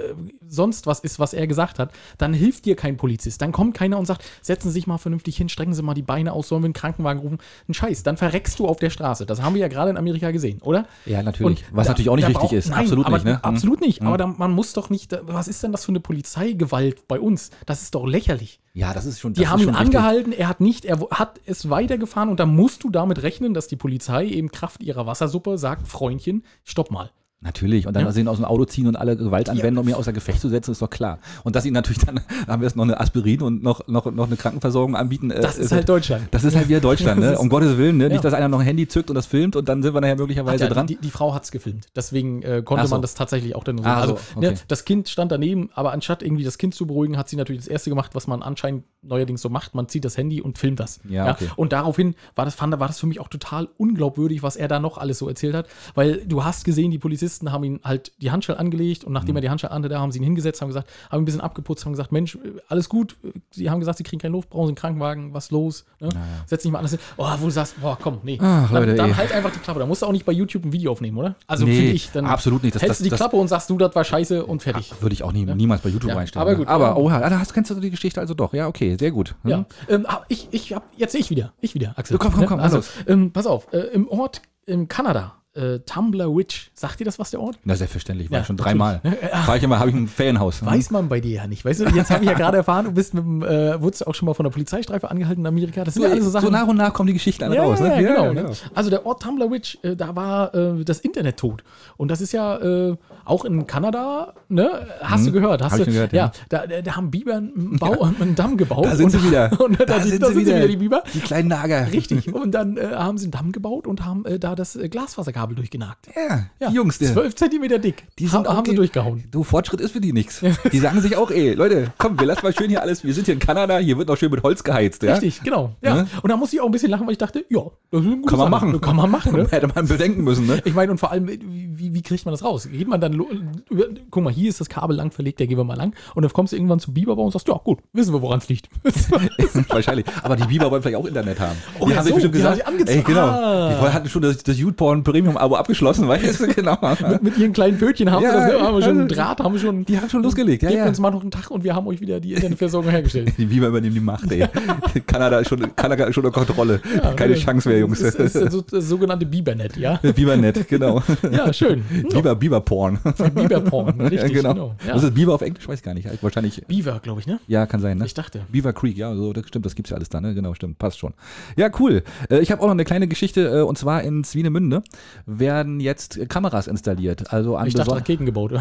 sonst was ist, was er gesagt hat, dann hilft dir kein Polizist. Dann kommt keiner und sagt, setzen Sie sich mal vernünftig hin, strecken Sie mal die Beine aus, sollen wir einen Krankenwagen rufen? Ein Scheiß. Dann verreckst du auf der Straße. Das haben wir ja gerade in Amerika gesehen, oder? Ja, natürlich. Und was da, natürlich auch nicht richtig braucht, ist. Nein, absolut aber, nicht. Ne? Absolut nicht. Mhm. Aber da, man muss doch nicht, was ist denn das für eine Polizeigewalt bei uns? Das ist doch lächerlich. Ja, das ist schon. Die das haben ist ihn schon richtig. angehalten, er hat nicht, er hat es weitergefahren und da musst du damit rechnen, dass die Polizei eben Kraft ihrer Wassersuppe sagt, Freundchen, stopp mal. Natürlich. Und dann Ja. ja. ihn aus dem Auto ziehen und alle Gewalt anwenden, Ja. um ihn außer Gefecht zu setzen, ist doch klar. Und dass ihn natürlich dann, haben wir jetzt noch eine Aspirin und noch, noch, noch eine Krankenversorgung anbieten. Das äh, ist halt Deutschland. Das ist halt wieder Deutschland, Das ne? ist- Um Gottes Willen, ne? Ja. Nicht, dass einer noch ein Handy zückt und das filmt und dann sind wir nachher möglicherweise Ja, dran. die, die Frau hat es gefilmt. Deswegen äh, konnte Ach so. man das tatsächlich auch dann so. Ah, also, so, okay. ne, das Kind stand daneben, aber anstatt irgendwie das Kind zu beruhigen, hat sie natürlich das Erste gemacht, was man anscheinend neuerdings so macht. Man zieht das Handy und filmt das. Ja, okay. Und daraufhin war das, fand, war das für mich auch total unglaubwürdig, was er da noch alles so erzählt hat. Weil du hast gesehen, die Polizisten haben ihn halt die Handschellen angelegt und nachdem Mhm. er die Handschellen an, da haben sie ihn hingesetzt, haben gesagt, haben ihn ein bisschen abgeputzt, haben gesagt, Mensch, alles gut. Sie haben gesagt, sie kriegen keine Luft, brauchen sie einen Krankenwagen, was los? Ne? Naja. Setz nicht mal alles hin. Oh, wo du sagst, boah, komm, nee. Ach, dann Leute, dann ey. halt einfach die Klappe. Da musst du auch nicht bei YouTube ein Video aufnehmen, oder? Also Nee, finde ich, dann absolut nicht. Das- hältst du die das- Klappe und sagst, du, das war scheiße und fertig. Würde ich auch nie, niemals bei YouTube Ja, reinstellen. aber ne? gut. Aber, oha, da hast, kennst du die Geschichte also doch. Ja, okay, sehr gut. Hm? Ja, ähm, hab ich, ich hab, jetzt ich wieder, ich wieder, Axel. Komm, komm, komm, also, los. ähm, pass auf, äh, im Ort in Kanada, äh, Tumbler Witch, sagt dir das was, der Ort? Na, selbstverständlich, war Ja, ich schon dreimal. natürlich. Ja, War ich immer, habe ich ein Ferienhaus. Weiß man bei dir ja nicht. Weißt du, jetzt habe ich ja gerade erfahren, du bist mit dem, äh, wurdest auch schon mal von der Polizeistreife angehalten in Amerika. Das sind ja alles so Sachen. So nach und nach kommen die Geschichten alle Ja, raus. ja, Ne? genau, ne? Also der Ort Tumbler Witch, äh, da war äh, das Internet tot. Und das ist ja äh, auch in Kanada, ne? Hast Mhm. du gehört? Hast Hab du, ich schon gehört, ja. ja. Da, da, da haben Biber einen, Bau, einen Damm gebaut. Da sind und, sie wieder. Und da, da sind, da sind sie wieder, die Biber. Die kleinen Nager. Richtig. Und dann äh, haben sie einen Damm gebaut und haben äh, da das äh, Glasfaserkabel durchgenagt. Ja, Ja, die Jungs, der. zwölf Zentimeter dick. Die sind haben, auch haben sie ge- durchgehauen. Du, Fortschritt ist für die nichts. Die sagen sich auch, ey, Leute, komm, wir lassen mal schön hier alles. Wir sind hier in Kanada, hier wird noch schön mit Holz geheizt. Ja? Richtig, genau. Ja. Ne? Und da musste ich auch ein bisschen lachen, weil ich dachte, ja, das ist eine gute Kann man Sache. machen. Kann man machen, ne? Hätte man bedenken müssen, ne? Ich meine, und vor allem, wie, wie, wie kriegt man das raus? Geht man dann, lo- über, guck mal, hier ist das Kabel lang verlegt, da gehen wir mal lang. Und dann kommst du irgendwann zum Biberbau und sagst, ja gut, wissen wir, woran es liegt. Wahrscheinlich. Aber die Biber wollen vielleicht auch Internet haben. Oh, die ja, haben sich so, bestimmt die haben gesagt, sich angezogen. ey, genau. Ah. Die wollen- hatten schon das, das YouPorn Premium-Abo abgeschlossen, weißt du, genau. mit, mit ihren kleinen Pötchen haben Ja, wir das, ne? Haben wir schon einen also, Draht, haben wir schon. Die haben schon losgelegt, ja, Gebt ja. uns mal noch einen Tag und wir haben euch wieder die Internetversorgung hergestellt. Die Biber übernehmen die Macht, ey. Kanada ist schon, Kanada ist schon unter Kontrolle. Ja, Keine ne? Chance mehr, Jungs. Das ist, das, ist das sogenannte Bibernet, ja? Bibernet, genau. Ja, schön. Biber, Biberporn. Biberporn, richtig, genau. genau. Ja. Was ist Biber auf Englisch? Weiß ich gar nicht. Wahrscheinlich, Beaver, glaube ich, ne? ja, kann sein, ne? Ich dachte. Beaver Creek, ja, so, das stimmt, das gibt's ja alles da, ne? Genau, stimmt, passt schon. Ja, cool. Äh, ich habe auch noch eine kleine Geschichte, äh, und zwar in Swinemünde werden jetzt äh, Kameras installiert. Also an Ich dachte, beson- Raketen gebaut.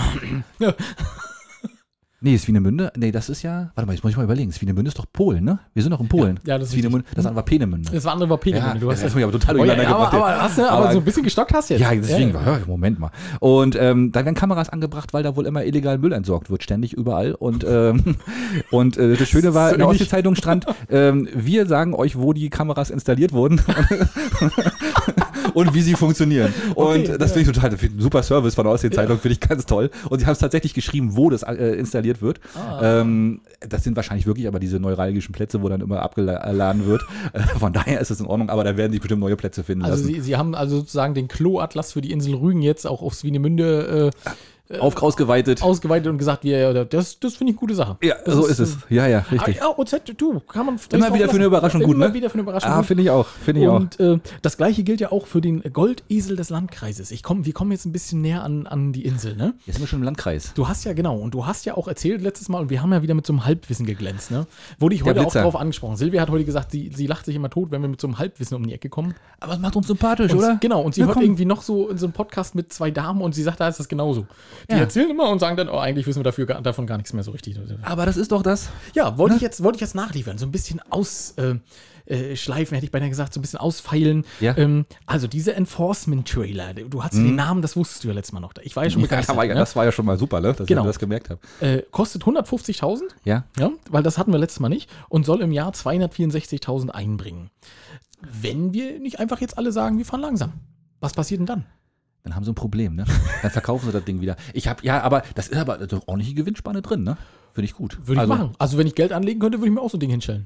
Nee, Swinemünde, nee, das ist ja, warte mal, jetzt muss ich mal überlegen, Swinemünde ist doch Polen, ne? Wir sind doch in Polen. Ja, ja, das ist Swinemünde, das andere war Peenemünde. Das andere war Peenemünde. Ja, du hast das habe ich aber total Oh ja, durcheinander aber, gebracht. aber, hast du, aber, Aber- so ein bisschen gestockt hast du jetzt. Ja, deswegen, Ja, ja, Moment mal. Und ähm, da werden Kameras angebracht, weil da wohl immer illegal Müll entsorgt wird, ständig überall. Und, ähm, und äh, das Schöne war, So in der ähnlich. Ostsee-Zeitung stand, ähm, wir sagen euch, wo die Kameras installiert wurden und wie sie funktionieren. Und Okay, das ja. finde ich total, ein super Service von der Ostsee-Zeitung, finde ich ganz toll. Und sie haben es tatsächlich geschrieben, wo das äh, installiert wird. Ah. Ähm, das sind wahrscheinlich wirklich aber diese neuralgischen Plätze, wo dann immer abgeladen wird. Äh, von daher ist es in Ordnung, aber da werden sich bestimmt neue Plätze finden Also lassen. sie, sie haben also sozusagen den Kloatlas für die Insel Rügen jetzt auch auf Swinemünde Auf, ausgeweitet. äh, ausgeweitet und gesagt, wir, das, das finde ich eine gute Sache. Ja, Das so ist es. Ja, ja, richtig. Ah, ja, O Z, du, kann man Immer wieder für eine Überraschung gut, Immer ne? wieder für eine Überraschung Ah, gut. finde ich auch. Finde ich auch. Und äh, das gleiche gilt ja auch für den Goldesel des Landkreises. Ich komm, wir kommen jetzt ein bisschen näher an, an die Insel, ne? Jetzt sind wir schon im Landkreis. Du hast ja, genau, und du hast ja auch erzählt letztes Mal, und wir haben ja wieder mit so einem Halbwissen geglänzt, ne? Wurde ich Der heute auch Blitzer. drauf angesprochen. Silvia hat heute gesagt, sie, sie lacht sich immer tot, wenn wir mit so einem Halbwissen um die Ecke kommen. Aber es macht uns sympathisch, Und, oder? Genau, und sie Ja, hört komm. irgendwie noch so in so einem Podcast mit zwei Damen und sie sagt, da ist das genauso. Die Ja. erzählen immer und sagen dann, oh, eigentlich wissen wir dafür, gar- davon gar nichts mehr so richtig. Aber das ist doch das. Ja, wollte ich jetzt, wollte ich jetzt nachliefern, so ein bisschen ausschleifen, äh, schleifen, hätte ich beinahe gesagt, so ein bisschen ausfeilen. Ja. Ähm, also diese Enforcement-Trailer, du hattest den Namen, das wusstest du ja letztes Mal noch. Ich war ja schon Ja, begeistert. das, war ja, ne? das war ja schon mal super, ne? Dass Genau. ich das gemerkt habe. äh, kostet hundertfünfzigtausend, Ja. ja, weil das hatten wir letztes Mal nicht, und soll im Jahr zweihundertvierundsechzigtausend einbringen. Wenn wir nicht einfach jetzt alle sagen, wir fahren langsam, was passiert denn dann? Dann haben sie ein Problem, ne? Dann verkaufen sie das Ding wieder. Ich habe, ja, aber das ist aber doch ordentliche Gewinnspanne drin, ne? Finde ich gut. Würde also, ich machen. Also wenn ich Geld anlegen könnte, würde ich mir auch so ein Ding hinstellen.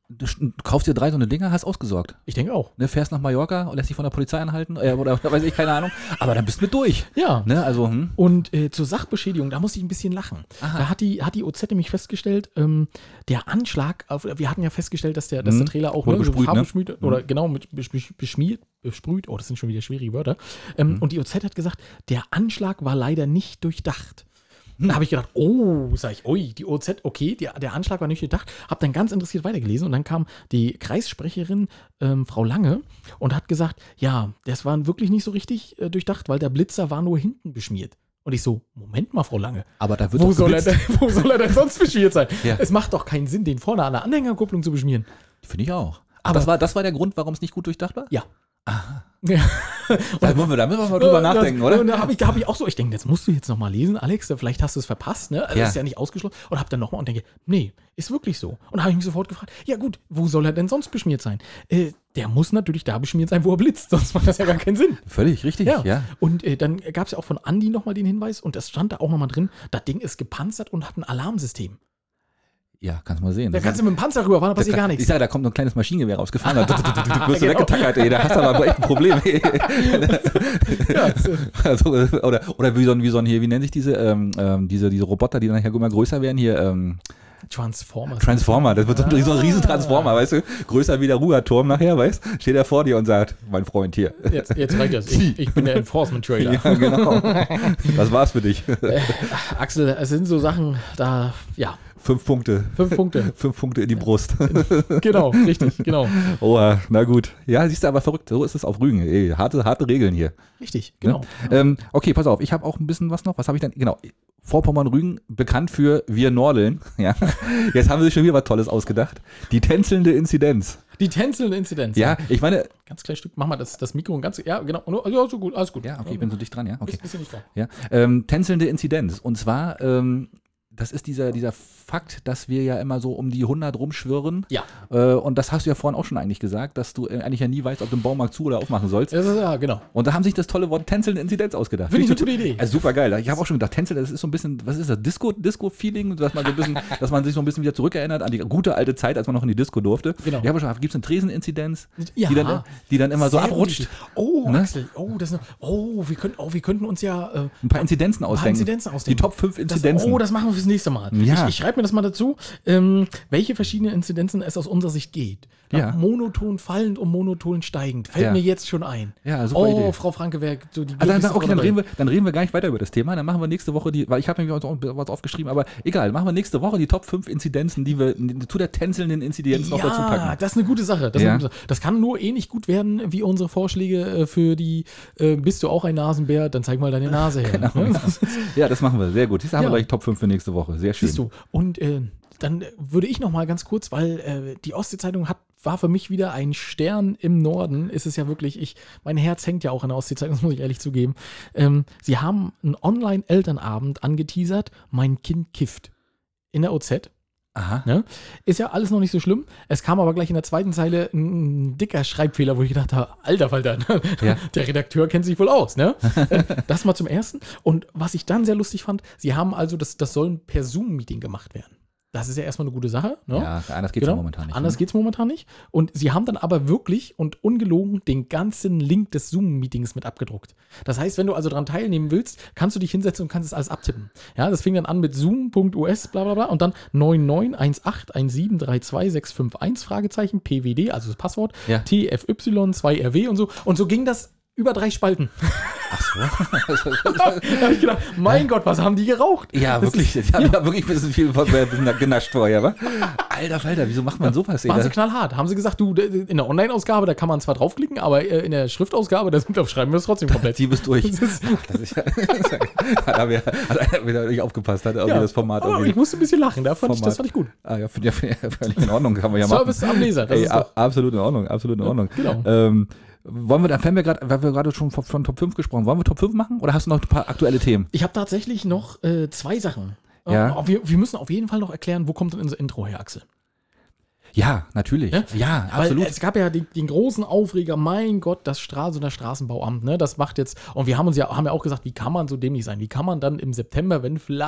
Du sch- kaufst dir drei so eine Dinger, hast ausgesorgt. Ich denke auch. Ne, fährst nach Mallorca und lässt dich von der Polizei anhalten äh, oder, oder weiß ich, keine Ahnung. Aber dann bist du mit durch. Ja. Ne, also, hm. Und äh, zur Sachbeschädigung, da musste ich ein bisschen lachen. Aha. Da hat die, hat die O Z nämlich festgestellt, ähm, der Anschlag, auf, wir hatten ja festgestellt, dass der, dass der Mhm. Trailer auch Oder ne, so besprüht, ne? farbenschmiert oder genau mit besch- besch- beschmiert, besprüht, oh, das sind schon wieder schwierige Wörter. Ähm, Mhm. Und die O Z hat gesagt, der Anschlag war leider nicht durchdacht. Da habe ich gedacht, oh, sag ich, ui, die O Z, okay, die, der Anschlag war nicht durchdacht. Habe dann ganz interessiert weitergelesen und dann kam die Kreissprecherin, ähm, Frau Lange, und hat gesagt, ja, das war wirklich nicht so richtig äh, durchdacht, weil der Blitzer war nur hinten beschmiert. Und ich so, Moment mal, Frau Lange, Aber da wird wo doch soll, er geblitzt. denn, wo soll er denn sonst beschmiert sein? Ja. Es macht doch keinen Sinn, den vorne an der Anhängerkupplung zu beschmieren. Finde ich auch. Aber- Aber das war, das war der Grund, warum es nicht gut durchdacht war? Ja. Aha. Ja. Da müssen wir, da müssen wir mal drüber nachdenken, das, oder? Und da habe ich, da hab ich auch so, ich denke, jetzt musst du jetzt nochmal lesen, Alex, vielleicht hast du es verpasst, ne? Also Ja. ist ja nicht ausgeschlossen. Und habe dann nochmal und denke, nee, ist wirklich so. Und da habe ich mich sofort gefragt, ja gut, wo soll er denn sonst beschmiert sein? Äh, der muss natürlich da beschmiert sein, wo er blitzt, sonst macht das ja gar keinen Sinn. Völlig richtig, ja. Ja. Und äh, dann gab es ja auch von Andi nochmal den Hinweis und das stand da auch nochmal drin, das Ding ist gepanzert und hat ein Alarmsystem. Ja, kannst du mal sehen. Da Das kannst ist- du mit dem Panzer rüberfahren, da passiert gar Ich nichts. sage, da kommt noch ein kleines Maschinengewehr rausgefahren. Du, du, du, du, du wirst Genau. weggetackert, ey. Da hast du aber echt ein Problem. Ey. Ja, so. Also, oder, oder wie so ein, wie so ein hier, wie nennen sich diese, ähm, ähm, diese, diese Roboter, die dann nachher immer größer werden hier, ähm, Transformers. Transformer, das wird so ein, so ein riesen Transformer, weißt du, größer wie der Ruhrturm nachher, weißt du, steht er vor dir und sagt, mein Freund hier. Jetzt, jetzt reicht das. Ich, ich bin der Enforcement-Trailer. Ja, genau. Das war's für dich. Axel, es sind so Sachen, da, ja, Fünf Punkte. fünf Punkte. Fünf Punkte in die Brust. Genau, richtig, genau. Oh, na gut. Ja, siehst du, aber verrückt. So ist es auf Rügen. Ey, harte, harte Regeln hier. Richtig, genau. Ähm, okay, pass auf. Ich habe auch ein bisschen was noch. Was habe ich denn? Genau. Vorpommern-Rügen, bekannt für Wir Nordeln. Ja. Jetzt haben sie sich schon wieder was Tolles ausgedacht. Die tänzelnde Inzidenz. Die tänzelnde Inzidenz. Ja, ich meine. Ganz kleines Stück, mach mal das, das Mikro ein ganz, ja, genau. Ja, so gut, alles gut. Ja, okay, ich bin so dicht dran, ja. Okay. Bist, bist du nicht da. Ja. Ähm, tänzelnde Inzidenz. Und zwar, ähm, das ist dieser, dieser Fakt, dass wir ja immer so um die hundert rumschwirren. Ja. Äh, und das hast du ja vorhin auch schon eigentlich gesagt, dass du äh, eigentlich ja nie weißt, ob du den Baumarkt zu oder aufmachen sollst. Das ist, ja, genau. Und da haben sich das tolle Wort tänzelnde Inzidenz ausgedacht. Finde ich eine total- gute Idee. Also super geil. Ich habe auch schon gedacht, Tänzeln, das ist so ein bisschen, was ist das? Disco, Disco-Feeling, dass man so ein bisschen, dass man sich so ein bisschen wieder zurückerinnert an die gute alte Zeit, als man noch in die Disco durfte. Genau. Ja, aber schon, gibt es eine Treseninzidenz, Ja. die, dann, die dann immer so Sehr abrutscht. gute Idee. Oh, Ne? Axel, oh, das ist eine, oh, wir könnten, oh, wir könnten uns ja äh, Ein paar Inzidenzen ausdenken. Inzidenzen ausdenken. Die Top fünf Inzidenzen. Das, oh, das machen wir fürs nächste Mal. Ja. Ich, ich schreibe mir das mal dazu, ähm, welche verschiedenen Inzidenzen es aus unserer Sicht geht. Ja. Monoton fallend und monoton steigend. Fällt Ja. mir jetzt schon ein. Ja, super Oh, Idee. Frau Frankeberg, so die Also dann, glücklichste okay, Frau dann dabei. reden, wir, dann reden wir gar nicht weiter über das Thema. Dann machen wir nächste Woche die, weil ich habe mir auch was aufgeschrieben, aber egal, machen wir nächste Woche die Top fünf Inzidenzen, die wir zu der tänzelnden Inzidenz noch Ja, dazu packen. das ist eine gute Sache. Das, ist Ja. eine gute Sache. Das kann nur ähnlich gut werden wie unsere Vorschläge äh, für die äh, bist du auch ein Nasenbär, dann zeig mal deine Nase her. Genau. Ne? Ja, das machen wir. Sehr gut. Siehst du, haben Ja. wir gleich Top fünf für nächste Woche. Sehr schön. Siehst du. Und äh, dann würde ich noch mal ganz kurz, weil äh, die Ostsee-Zeitung hat, war für mich wieder ein Stern im Norden. Ist es ja wirklich, ich, mein Herz hängt ja auch an der Ostsee-Zeitung, das muss ich ehrlich zugeben. Ähm, sie haben einen Online-Elternabend angeteasert, mein Kind kifft. In der O Z. Aha. Ne? Ist ja alles noch nicht so schlimm. Es kam aber gleich in der zweiten Zeile ein dicker Schreibfehler, wo ich gedacht habe, alter Falter, Ja. der Redakteur kennt sich wohl aus. Ne? Das mal zum Ersten. Und was ich dann sehr lustig fand, sie haben also, das, das soll per Zoom-Meeting gemacht werden. Das ist ja erstmal eine gute Sache. Ne? Ja, anders geht's Genau. ja momentan nicht. Anders ne? geht's momentan nicht. Und sie haben dann aber wirklich und ungelogen den ganzen Link des Zoom-Meetings mit abgedruckt. Das heißt, wenn du also daran teilnehmen willst, kannst du dich hinsetzen und kannst es alles abtippen. Ja, das fing dann an mit zoom.us, bla bla bla, und dann neun neun eins acht eins sieben drei zwei sechs fünf eins, Fragezeichen, P W D, also das Passwort, Ja. T F Y zwei R W und so. Und so ging das über drei Spalten. Ach so. Da habe ich gedacht, mein Gott, was haben die geraucht? Ja, Das wirklich. Ich habe ja wirklich ein bisschen viel von- ein bisschen genascht vorher, wa? Alter Falter, wieso macht man sowas? ey? Waren sie Das- knallhart. Haben sie gesagt, du, in der Online-Ausgabe, da kann man zwar draufklicken, aber äh, in der Schriftausgabe, da, da schreiben wir es trotzdem komplett. Die bist durch. Das ist- Ach, das ist ja, hat er wieder, hat einer wieder nicht aufgepasst, hat irgendwie Ja, das Format aber irgendwie. ich musste ein bisschen lachen, da fand ich, das Format. fand ich gut. Ah, ja, finde ja, find ja völlig in Ordnung, kann man ja machen. Service am Leser, das Ey, ist a- doch, absolut in Ordnung, absolut in Ordnung. genau. Ähm, wollen wir, da fällen wir gerade, weil wir gerade schon von, von Top fünf gesprochen, wollen wir Top fünf machen oder hast du noch ein paar aktuelle Themen? Ich habe tatsächlich noch äh, zwei Sachen. Äh, Ja. Wir, wir müssen auf jeden Fall noch erklären, wo kommt denn unser Intro her, Axel? Ja, natürlich. Ja? Ja, Weil absolut. es gab ja den, den großen Aufreger, mein Gott, das Stralsunder Straßenbauamt, ne, das macht jetzt, und wir haben uns ja, haben ja auch gesagt, wie kann man so dämlich sein? Wie kann man dann im September, wenn vielleicht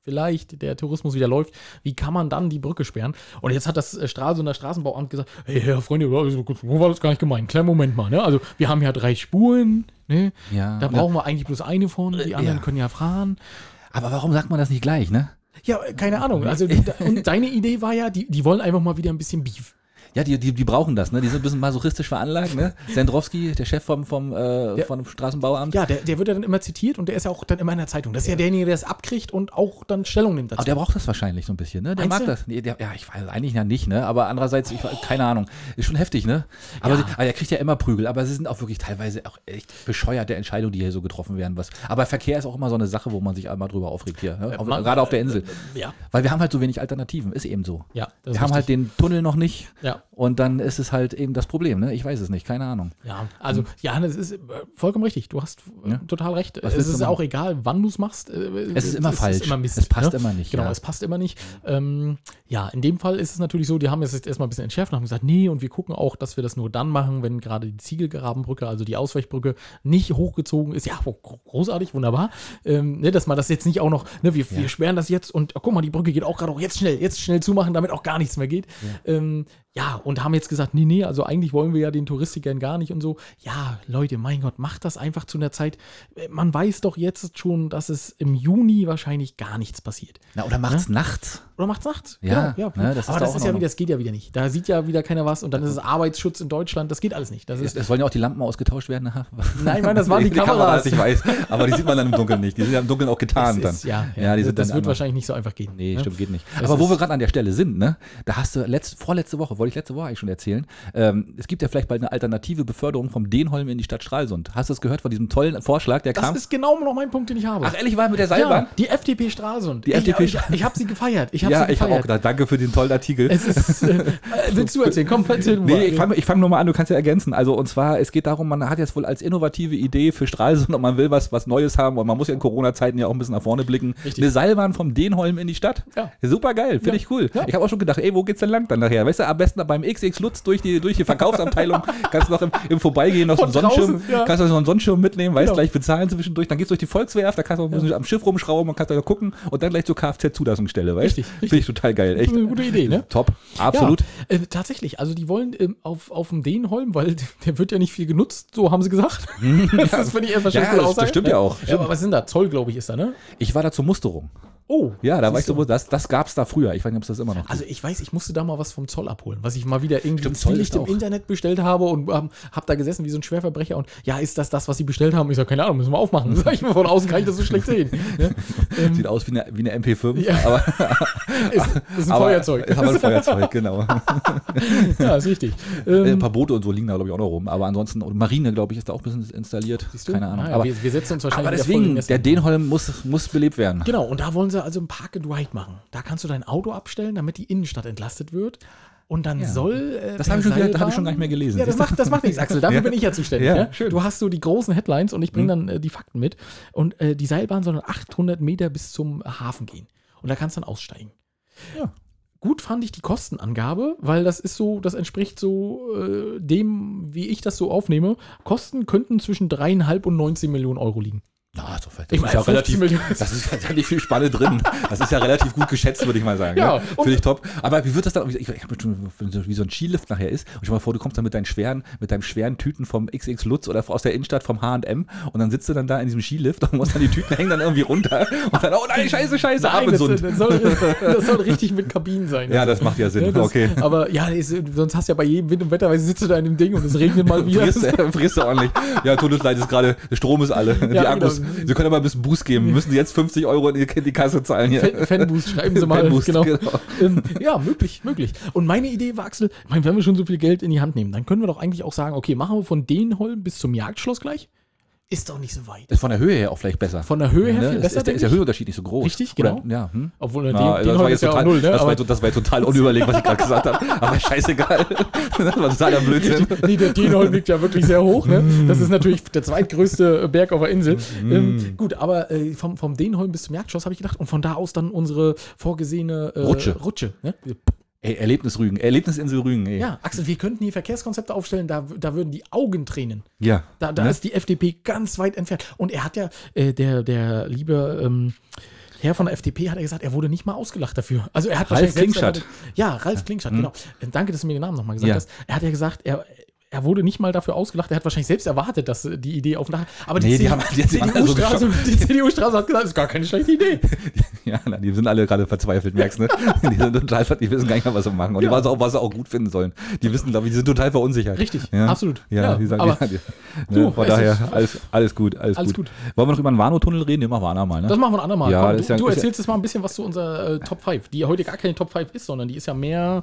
vielleicht der Tourismus wieder läuft, wie kann man dann die Brücke sperren? Und jetzt hat das äh, Stralsunder Straßenbauamt gesagt, hey, Herr Freunde, so war das gar nicht gemeint. Kleinen Moment mal, ne? Also wir haben ja drei Spuren, ne? Ja. Da brauchen wir eigentlich bloß eine vorne, die anderen Ja. können ja fahren. Aber warum sagt man das nicht gleich, ne? Ja, keine Ahnung. Also und deine Idee war ja, die, die wollen einfach mal wieder ein bisschen Beef. Ja, die, die, die brauchen das, ne? Die sind ein bisschen masochistisch veranlagt, ne? Sendrowski, der Chef vom, vom, äh, Ja. vom Straßenbauamt. Ja, der, der wird ja dann immer zitiert und der ist ja auch dann immer in der Zeitung. Das ist ja, derjenige, der es abkriegt und auch dann Stellung nimmt dazu. Aber der braucht das wahrscheinlich so ein bisschen, ne? Der Meinst mag du? das. Nee, der, ja, ich weiß eigentlich ja nicht, ne? Aber andererseits, ich keine Ahnung. Ist schon heftig, ne? Aber, Ja. sie, aber er kriegt ja immer Prügel. Aber sie sind auch wirklich teilweise auch echt bescheuerte Entscheidungen, die hier so getroffen werden. Was. Aber Verkehr ist auch immer so eine Sache, wo man sich einmal drüber aufregt hier. Ne? Auf, man- gerade auf der Insel. ja, Weil wir haben halt so wenig Alternativen. Ist eben so. ja. Das Wir ist haben halt richtig. den Tunnel noch nicht. Ja. Und dann ist es halt eben das Problem, ne? Ich weiß es nicht, keine Ahnung. Ja, also, ja, das ist äh, vollkommen richtig. Du hast äh, Ja. total recht. Was Es willst ist du auch machen? egal, wann du es machst. Äh, Es ist immer falsch. Ist immer Mist, Es passt ne? immer nicht, Genau, ja. es passt immer nicht. Ähm, ja, in dem Fall ist es natürlich so, die haben jetzt erstmal ein bisschen entschärft und haben gesagt, nee, und wir gucken auch, dass wir das nur dann machen, wenn gerade die Ziegelgrabenbrücke, also die Ausweichbrücke, nicht hochgezogen ist. Ja, großartig, wunderbar. Ähm, ne, dass man das jetzt nicht auch noch, ne, wir, wir sperren das jetzt und oh, guck mal, die Brücke geht auch gerade auch jetzt schnell, jetzt schnell zumachen, damit auch gar nichts mehr geht. Ja. Ähm, ja, und haben jetzt gesagt, nee, nee, also eigentlich wollen wir ja den Touristikern gar nicht und so. Ja, Leute, mein Gott, macht das einfach zu einer Zeit. Man weiß doch jetzt schon, dass es im Juni wahrscheinlich gar nichts passiert. Na, oder macht's nachts? Oder macht's nachts? Ja, genau, ne, das ist aber doch das auch ist in ja Ordnung. wieder, das geht ja wieder nicht. Da sieht ja wieder keiner was und dann ist es Arbeitsschutz in Deutschland, das geht alles nicht. Das Es, ist, es sollen ja auch die Lampen ausgetauscht werden. Aha. Nein, ich meine, das waren die Kameras. Ich weiß, aber die sieht man dann im Dunkeln nicht. Die sind ja im Dunkeln auch getarnt das ist, dann. ja, ja, die das, sind das dann wird einmal- wahrscheinlich nicht so einfach gehen. Nee, ne? stimmt, geht nicht. Es Aber wo ist- wir gerade an der Stelle sind, ne, da hast du letzt, vorletzte Woche, wollte ich letzte Woche eigentlich schon erzählen, ähm, es gibt ja vielleicht bald eine alternative Beförderung vom Denholm in die Stadt Stralsund. Hast du das gehört von diesem tollen Vorschlag, der Das kam? ist genau noch mein Punkt, den ich habe. Ach, ehrlich, war mit der Seilbahn? Ja, die F D P Stralsund. Die ich, F D P ich, ich habe sie gefeiert. Ich habe Ja, sie ich habe gefeiert. auch gedacht, danke für den tollen Artikel. Es ist, äh, äh, willst du erzählen? Komm, erzähl du mal. Nee, ich fange ich fang nur mal an, du kannst ja ergänzen. Also, und zwar, es geht darum, man hat jetzt wohl als innovative Idee für Stralsund und man will was, was Neues haben und man muss ja in Corona-Zeiten ja auch ein bisschen nach vorne blicken. Richtig. Eine Seilbahn vom Denholm in die Stadt. Ja. Super geil, finde Ja. ich cool. Ja. Ich habe auch schon gedacht, ey, wo geht's denn lang dann nachher? Weißt du, am besten beim X X Lutz durch die, durch die Verkaufsabteilung, kannst du noch im, im Vorbeigehen noch so einen Von Sonnenschirm, draußen, ja. kannst du noch einen Sonnenschirm mitnehmen, weißt Genau. gleich bezahlen zwischendurch, dann geht's durch die Volkswerft, da kannst du auch ein bisschen am Schiff rumschrauben und kannst da gucken und dann gleich zur Kfz-Zulassungsstelle, weißt du? Richtig, richtig. Finde ich total geil, echt. Eine gute Idee, ne? Top, absolut. Ja, äh, tatsächlich, also die wollen ähm, auf, auf dem Denholm, weil der wird ja nicht viel genutzt, so haben sie gesagt. das finde ich erstmal Ja, coole das- Aussage. das stimmt ja auch. Ja, aber was sind da? Zoll, glaube ich, ist da, ne? Ich war da zur Musterung. Oh. Ja, da war ich siehst du. so, das, das gab's da früher. Ich weiß nicht, ob es das immer noch gibt. Also ich weiß, ich musste da mal was vom Zoll abholen, was ich mal wieder irgendwie Stimmt, Zoll billig ist im auch- Internet bestellt habe und ähm, habe da gesessen wie so ein Schwerverbrecher und ja, ist das das, was sie bestellt haben? Ich sage, keine Ahnung, müssen wir aufmachen. Sag ich mal, von außen kann ich das so schlecht sehen. Ne? Ähm, Sieht aus wie eine, wie eine M P fünf, Ja. aber, ist, ist ein aber Feuerzeug. Ist aber ein Feuerzeug, genau. Ja, ist richtig. ein Ähm, paar Boote und so liegen da, glaube ich, auch noch rum. Aber ansonsten, und Marine, glaube ich, ist da auch ein bisschen installiert. siehst du? Keine Ahnung. Ah, ja, aber wir, wir setzen uns wahrscheinlich aber wieder voll in deswegen, das- der Denholm muss, muss belebt werden. Genau, und da wollen sie also ein Park and Ride machen. Da kannst du dein Auto abstellen, damit die Innenstadt entlastet wird. Und dann Ja. soll. Äh, Das per habe ich, schon wieder- Seilbahn- hab ich schon gar nicht mehr gelesen. Ja, das macht, das macht nichts, Axel. Dafür Ja. bin ich ja zuständig. Ja, Ja, schön. Du hast so die großen Headlines und ich bringe dann äh, die Fakten mit. Und äh, die Seilbahn soll dann achthundert Meter bis zum Hafen gehen. Und da kannst du dann aussteigen. Ja. Gut fand ich die Kostenangabe, weil das ist so, das entspricht so äh, dem, wie ich das so aufnehme. Kosten könnten zwischen dreieinhalb und neunzehn Millionen Euro liegen. Na, so fett. Ich Das meine, ist ja fünfzehn relativ, Millionen. das ist ja nicht viel Spanne drin. Das ist ja relativ gut geschätzt, würde ich mal sagen. Ja, ne? und- Finde ich top. Aber wie wird das dann, ich, ich habe schon, wie so ein Skilift nachher ist. Und stell dir mal vor, du kommst dann mit deinen schweren, mit deinen schweren Tüten vom X X Lutz oder aus der Innenstadt vom H und M und dann sitzt du dann da in diesem Skilift und musst dann die Tüten hängen dann irgendwie runter und dann, oh nein, scheiße, scheiße, ab Nein, in das, Sund. das, soll, das soll richtig mit Kabinen sein. Ja, das macht ja Sinn. Ja, das, Okay. Aber ja, ist, sonst hast du ja bei jedem Wind und Wetter, weil sitzt du da in dem Ding und es regnet mal wieder. Frierst, äh, frierst du ordentlich. Ja, tut uns leid, ist gerade, der Strom ist alle. Die Ja, Akkus. genau. Sie können aber ein bisschen Boost geben. Müssen Sie jetzt fünfzig Euro in die, in die Kasse zahlen hier. Fan- Fanboost, schreiben Sie mal. Fanboost, genau. genau. Ähm, ja, möglich, möglich. Und meine Idee war, Axel, ich meine, wenn wir schon so viel Geld in die Hand nehmen, dann können wir doch eigentlich auch sagen, okay, machen wir von Denholm bis zum Jagdschloss gleich. Ist doch nicht so weit. Ist von der Höhe her auch vielleicht besser. Von der Höhe her Ne? viel Ist- besser, ist, der, ist denke der ich. Höhenunterschied nicht so groß. Richtig, genau. Oder, ja, hm? Obwohl, Na, den, das, Denholm war ist jetzt ja auch total, null, ne? das, war, Aber, das war jetzt total unüberlegt, was ich gerade gesagt habe. Aber scheißegal. Das war totaler Blödsinn. nee, der Denholm liegt ja wirklich sehr hoch. Ne? Das ist natürlich der zweitgrößte Berg auf der Insel. Ähm, gut, aber äh, vom, vom Denholm bis zum Jagdschloss habe ich gedacht und von da aus dann unsere vorgesehene äh, Rutsche. Rutsche ne? Ey, Erlebnis Rügen, Erlebnisinsel Rügen, ey. Ja, Axel, wir könnten hier Verkehrskonzepte aufstellen, da, da würden die Augen tränen. Ja. Da, da Ne? ist die F D P ganz weit entfernt. Und er hat ja, äh, der, der liebe, ähm, Herr von der F D P hat er gesagt, er wurde nicht mal ausgelacht dafür. Also er hat Ralf wahrscheinlich selbst Klingstadt. erwartet- Ja, Ralf Klingstadt, genau. Äh, Danke, dass du mir den Namen nochmal gesagt Ja. hast. Er hat ja gesagt, er, er wurde nicht mal dafür ausgelacht. Er hat wahrscheinlich selbst erwartet, dass äh, die Idee auf Nachher. Aber die, Nee, die C- haben- die die haben alle so CDU-Straße die CDU-Straße hat gesagt, das ist gar keine schlechte Idee. Ja, na, die sind alle gerade verzweifelt, merkst du? Die sind total, ver- die wissen gar nicht mehr, was sie machen. Und Ja. die was, auch, was sie auch gut finden sollen. Die wissen, glaube ich, die sind total verunsichert. Richtig, ja? absolut. Ja, Ja, die sagen, aber ja, die, du, ne, von es daher, ist- alles, alles gut, alles, Alles gut. gut. Wollen wir noch über den Warnow-Tunnel reden? Den machen wir andermal, ne? Das machen wir ein andermal. Ja, Komm, das du, ist ja- du ist ja- erzählst jetzt mal ein bisschen was zu unserer äh, Top fünf, die ja heute gar keine Top fünf ist, sondern die ist ja mehr,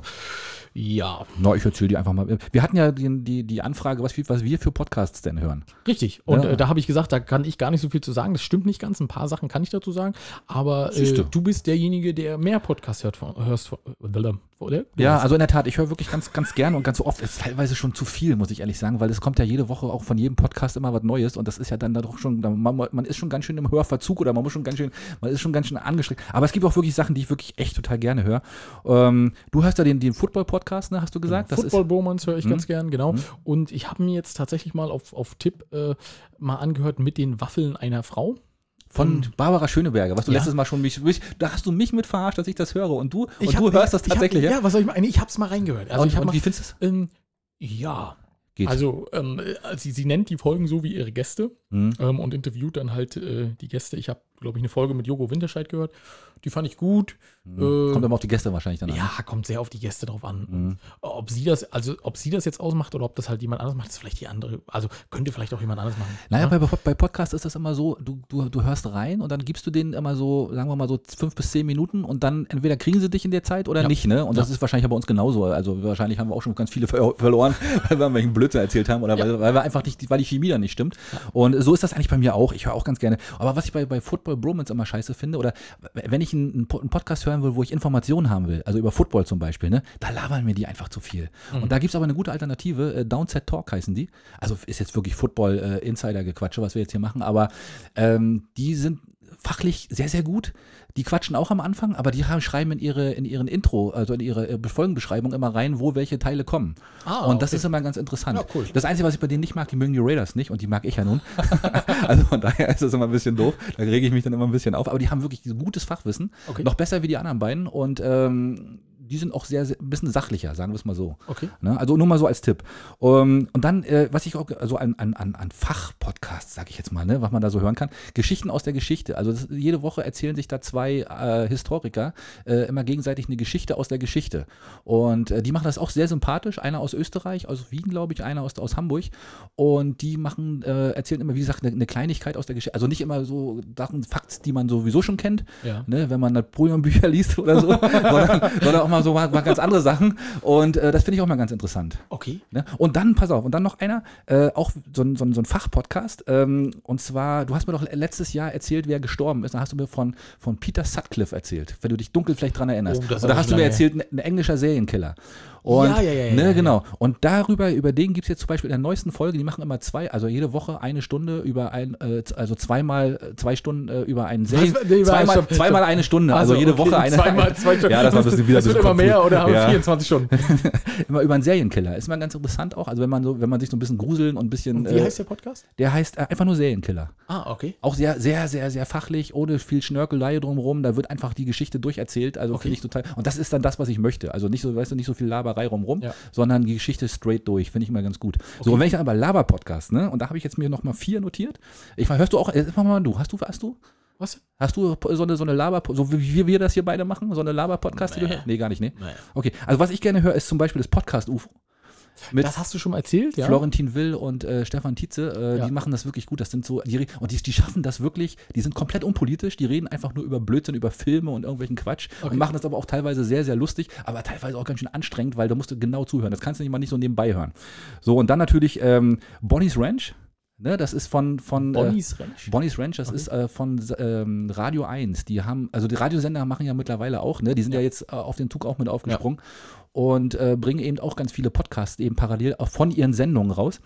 ja, Na, ich erzähle die einfach mal. Wir hatten ja die, die, die Anfrage, was wir, was wir für Podcasts denn hören. richtig. Und Ja. äh, da habe ich gesagt, da kann ich gar nicht so viel zu sagen. Das stimmt nicht ganz. Ein paar Sachen kann ich dazu sagen. Aber äh, Siehste. du bist derjenige, der mehr Podcasts hört von, hörst von, oder? Du Ja, hast- also in der Tat, ich höre wirklich ganz, ganz gerne und ganz so oft. Es ist teilweise schon zu viel, muss ich ehrlich sagen, weil es kommt ja jede Woche auch von jedem Podcast immer was Neues und das ist ja dann doch schon, man, man ist schon ganz schön im Hörverzug oder man muss schon ganz schön, man ist schon ganz schön angestrengt. Aber es gibt auch wirklich Sachen, die ich wirklich echt total gerne höre. Ähm, du hörst ja den, den Football-Podcast, ne, hast du gesagt? Das Football ist, Bromance höre ich Mhm. ganz gern, genau. Mhm. Und ich habe mir jetzt tatsächlich mal auf, auf Tipp äh, mal angehört mit den Waffeln einer Frau. von Barbara Schöneberger, was du Ja. letztes Mal schon mich, mich, da hast du mich mit verarscht, dass ich das höre und du, Ich und hab- du hörst das ich hab- tatsächlich, ja? Ja, was soll ich mal? Ich habe es mal reingehört. Also und, ich hab und mal, wie findest du es? ähm, ja. Geht. Also, ähm, äh, sie, sie nennt die Folgen so wie ihre Gäste Mhm. ähm, und interviewt dann halt äh, die Gäste. Ich habe, glaube ich, eine Folge mit Jogo Winterscheid gehört. Die fand ich gut. Äh, Kommt aber auf die Gäste wahrscheinlich dann an. ja, kommt sehr auf die Gäste drauf an. Mhm. Ob sie das, also ob sie das jetzt ausmacht oder ob das halt jemand anderes macht, ist vielleicht die andere. Also könnte vielleicht auch jemand anderes machen. Naja, Ja? bei, bei Podcasts ist das immer so, du, du, du hörst rein und dann gibst du denen immer so, sagen wir mal so fünf bis zehn Minuten und dann entweder kriegen sie dich in der Zeit oder Ja. nicht, ne? Und das Ja. ist wahrscheinlich bei uns genauso. Also wahrscheinlich haben wir auch schon ganz viele ver verloren, weil wir irgendwelchen Blödsinn erzählt haben oder Ja. weil, weil wir einfach nicht, weil die Chemie dann nicht stimmt. Und so ist das eigentlich bei mir auch. Ich höre auch ganz gerne. Aber was ich bei, bei Football Bromance immer scheiße finde, oder wenn ich einen, einen Podcast hören will, wo ich Informationen haben will, also über Football zum Beispiel, ne, da labern mir die einfach zu viel. Mhm. Und da gibt es aber eine gute Alternative, äh, Downset Talk heißen die. Also ist jetzt wirklich Football-Insider-Gequatsche, was wir jetzt hier machen, aber ähm, die sind fachlich sehr, sehr gut. Die quatschen auch am Anfang, aber die haben, schreiben in ihre in ihren Intro, also in ihre äh, Folgenbeschreibung immer rein, wo welche Teile kommen. Ah, und das okay. ist immer ganz interessant. Ja, cool. Das Einzige, was ich bei denen nicht mag, die mögen die Raiders nicht und die mag ich ja nun. Also von daher ist das immer ein bisschen doof. Da rege ich mich dann immer ein bisschen auf. Aber die haben wirklich so gutes Fachwissen. Okay. Noch besser wie die anderen beiden und ähm, die sind auch sehr, sehr ein bisschen sachlicher, sagen wir es mal so. Okay. Ne? Also nur mal so als Tipp. Um, und dann, äh, was ich auch, also an, an, an an Fachpodcasts, sag ich jetzt mal, ne, was man da so hören kann, Geschichten aus der Geschichte. Also das, jede Woche erzählen sich da zwei äh, Historiker äh, immer gegenseitig eine Geschichte aus der Geschichte. Und äh, die machen das auch sehr sympathisch. Einer aus Österreich, aus Wien, glaube ich, einer aus, aus Hamburg. Und die machen, äh, erzählen immer, wie gesagt, eine, eine Kleinigkeit aus der Geschichte. Also nicht immer so Sachen, Facts, die man sowieso schon kennt, Ja. ne, wenn man Napoleon-Bücher liest oder so, sondern, sondern auch mal so mal, mal ganz andere Sachen. Und äh, das finde ich auch mal ganz interessant. Okay. Ne? Und dann, pass auf, und dann noch einer, äh, auch so ein, so ein, so ein Fachpodcast. Ähm, und zwar, du hast mir doch letztes Jahr erzählt, wer gestorben ist. Da hast du mir von, von Peter Sutcliffe erzählt, wenn du dich dunkel vielleicht dran erinnerst. Oh, das ist und da aber hast du schon mir lange erzählt, ein, ein englischer Serienkiller. Und, Ja, ja, ja, ja, ne, ja, genau. Und darüber, über den gibt es jetzt zum Beispiel in der neuesten Folge, die machen immer zwei, also jede Woche eine Stunde über ein, äh, also zweimal, äh, zwei Stunden äh, über einen Serien, Was? Nee, zweimal, stopp, zweimal eine Stunde, also, jede okay, Woche eine. Zweimal zwei Stunden. Ja, das war ein bisschen wieder Das ein wird bisschen immer mehr konfus. oder haben wir Ja. vierundzwanzig Stunden. Immer über einen Serienkiller. Ist mal ganz interessant auch, also wenn man so, wenn man sich so ein bisschen gruseln und ein bisschen. Und wie äh, heißt der Podcast? Der heißt äh, einfach nur Serienkiller. Ah, okay. Auch sehr, sehr, sehr, sehr fachlich, ohne viel Schnörkelei drumherum. Da wird einfach die Geschichte durcherzählt. Also Okay. finde ich total. Und das ist dann das, was ich möchte. Also nicht so, weißt du, nicht so viel Laberei rumrum, Ja. sondern die Geschichte straight durch. Finde ich immer ganz gut. So, Okay. und wenn ich dann aber Laber-Podcast, ne, und da habe ich jetzt mir nochmal vier notiert. Ich weiß, hörst du auch, äh, mach mal du, hast du, hast du? Was? Hast du so eine, so eine Laber, so wie wir das hier beide machen, so eine Laber-Podcast, die du Nee. hörst? Nee, gar nicht, nee. Naja. Okay, also was ich gerne höre, ist zum Beispiel das Podcast-U F O. Mit Das hast du schon mal erzählt, ja? Florentin Will und äh, Stefan Tietze, äh, Ja. die machen das wirklich gut. Das sind so, die, re- und die, die schaffen das wirklich, die sind komplett unpolitisch, die reden einfach nur über Blödsinn, über Filme und irgendwelchen Quatsch Okay. und machen das aber auch teilweise sehr, sehr lustig, aber teilweise auch ganz schön anstrengend, weil da musst du genau zuhören. Das kannst du nicht mal nicht so nebenbei hören. So, und dann natürlich ähm, Bonnie's Ranch. Ne, das ist von, von Bonnie's äh, Ranch? Bonnie's Ranch, das Okay. ist äh, von ähm, Radio eins. Die haben, also die Radiosender machen ja mittlerweile auch, ne? Die sind ja, Ja. jetzt äh, auf den Zug auch mit aufgesprungen und äh, bringen eben auch ganz viele Podcasts eben parallel auch von ihren Sendungen raus.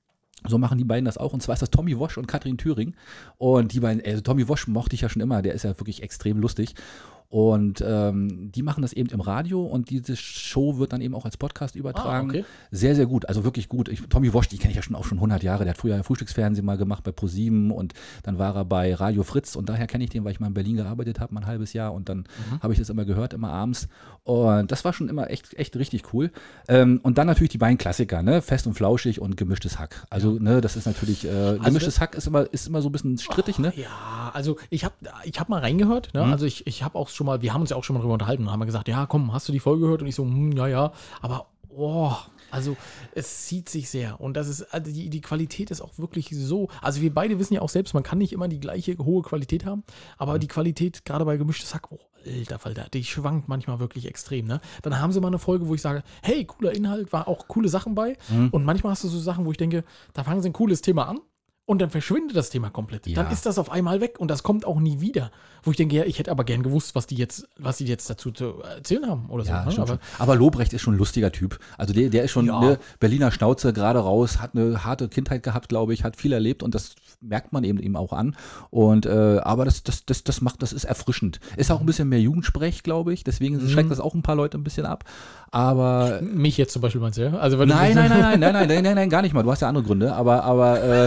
So machen die beiden das auch. Und zwar ist das Tommy Wosch und Katrin Thüring. Und die beiden, also Tommy Wosch mochte ich ja schon immer, der ist ja wirklich extrem lustig. Und ähm, die machen das eben im Radio und diese Show wird dann eben auch als Podcast übertragen. Ah, okay. Sehr, sehr gut, also wirklich gut. Ich, Tommy Walsh, die kenne ich ja schon auch schon hundert Jahre. Der hat früher Frühstücksfernsehen mal gemacht bei ProSieben und dann war er bei Radio Fritz und daher kenne ich den, weil ich mal in Berlin gearbeitet habe, mal ein halbes Jahr und dann mhm. habe ich das immer gehört, immer abends. Und das war schon immer echt, echt richtig cool. Ähm, und dann natürlich die beiden Klassiker, ne? Fest und Flauschig und Gemischtes Hack. Also, ja. ne, das ist natürlich, äh, also Gemischtes Hack ist immer, ist immer so ein bisschen strittig, oh, ne? Ja, also ich habe ich hab mal reingehört, ne? Mhm. Also ich, ich habe auch schon mal, wir haben uns ja auch schon mal drüber unterhalten und haben gesagt, ja komm, hast du die Folge gehört? Und ich so, hm, ja, ja, aber oh, also es zieht sich sehr und das ist, also die, die Qualität ist auch wirklich so, also wir beide wissen ja auch selbst, man kann nicht immer die gleiche hohe Qualität haben, aber mhm. die Qualität, gerade bei Gemischtes Hack, oh, alter Falter, die schwankt manchmal wirklich extrem, ne? Dann haben sie mal eine Folge, wo ich sage, hey, cooler Inhalt, war auch coole Sachen bei mhm. und manchmal hast du so Sachen, wo ich denke, da fangen sie ein cooles Thema an. Und dann verschwindet das Thema komplett. Ja. Dann ist das auf einmal weg und das kommt auch nie wieder. Wo ich denke, ja, ich hätte aber gern gewusst, was die jetzt, was die jetzt dazu zu erzählen haben oder ja, so. Ne? Aber, aber Lobrecht ist schon ein lustiger Typ. Also der, der ist schon ja. eine Berliner Schnauze gerade raus, hat eine harte Kindheit gehabt, glaube ich, hat viel erlebt und das merkt man eben ihm auch an. Und äh, aber das, das, das, das macht, das ist erfrischend. Ist auch ein bisschen mehr Jugendsprech, glaube ich. Deswegen mhm. schreckt das auch ein paar Leute ein bisschen ab. Aber mich jetzt zum Beispiel meinst du, ja? Also wenn nein, du nein, nein, nein, nein, nein, nein, nein, nein, gar nicht mal. Du hast ja andere Gründe. Aber, aber, äh,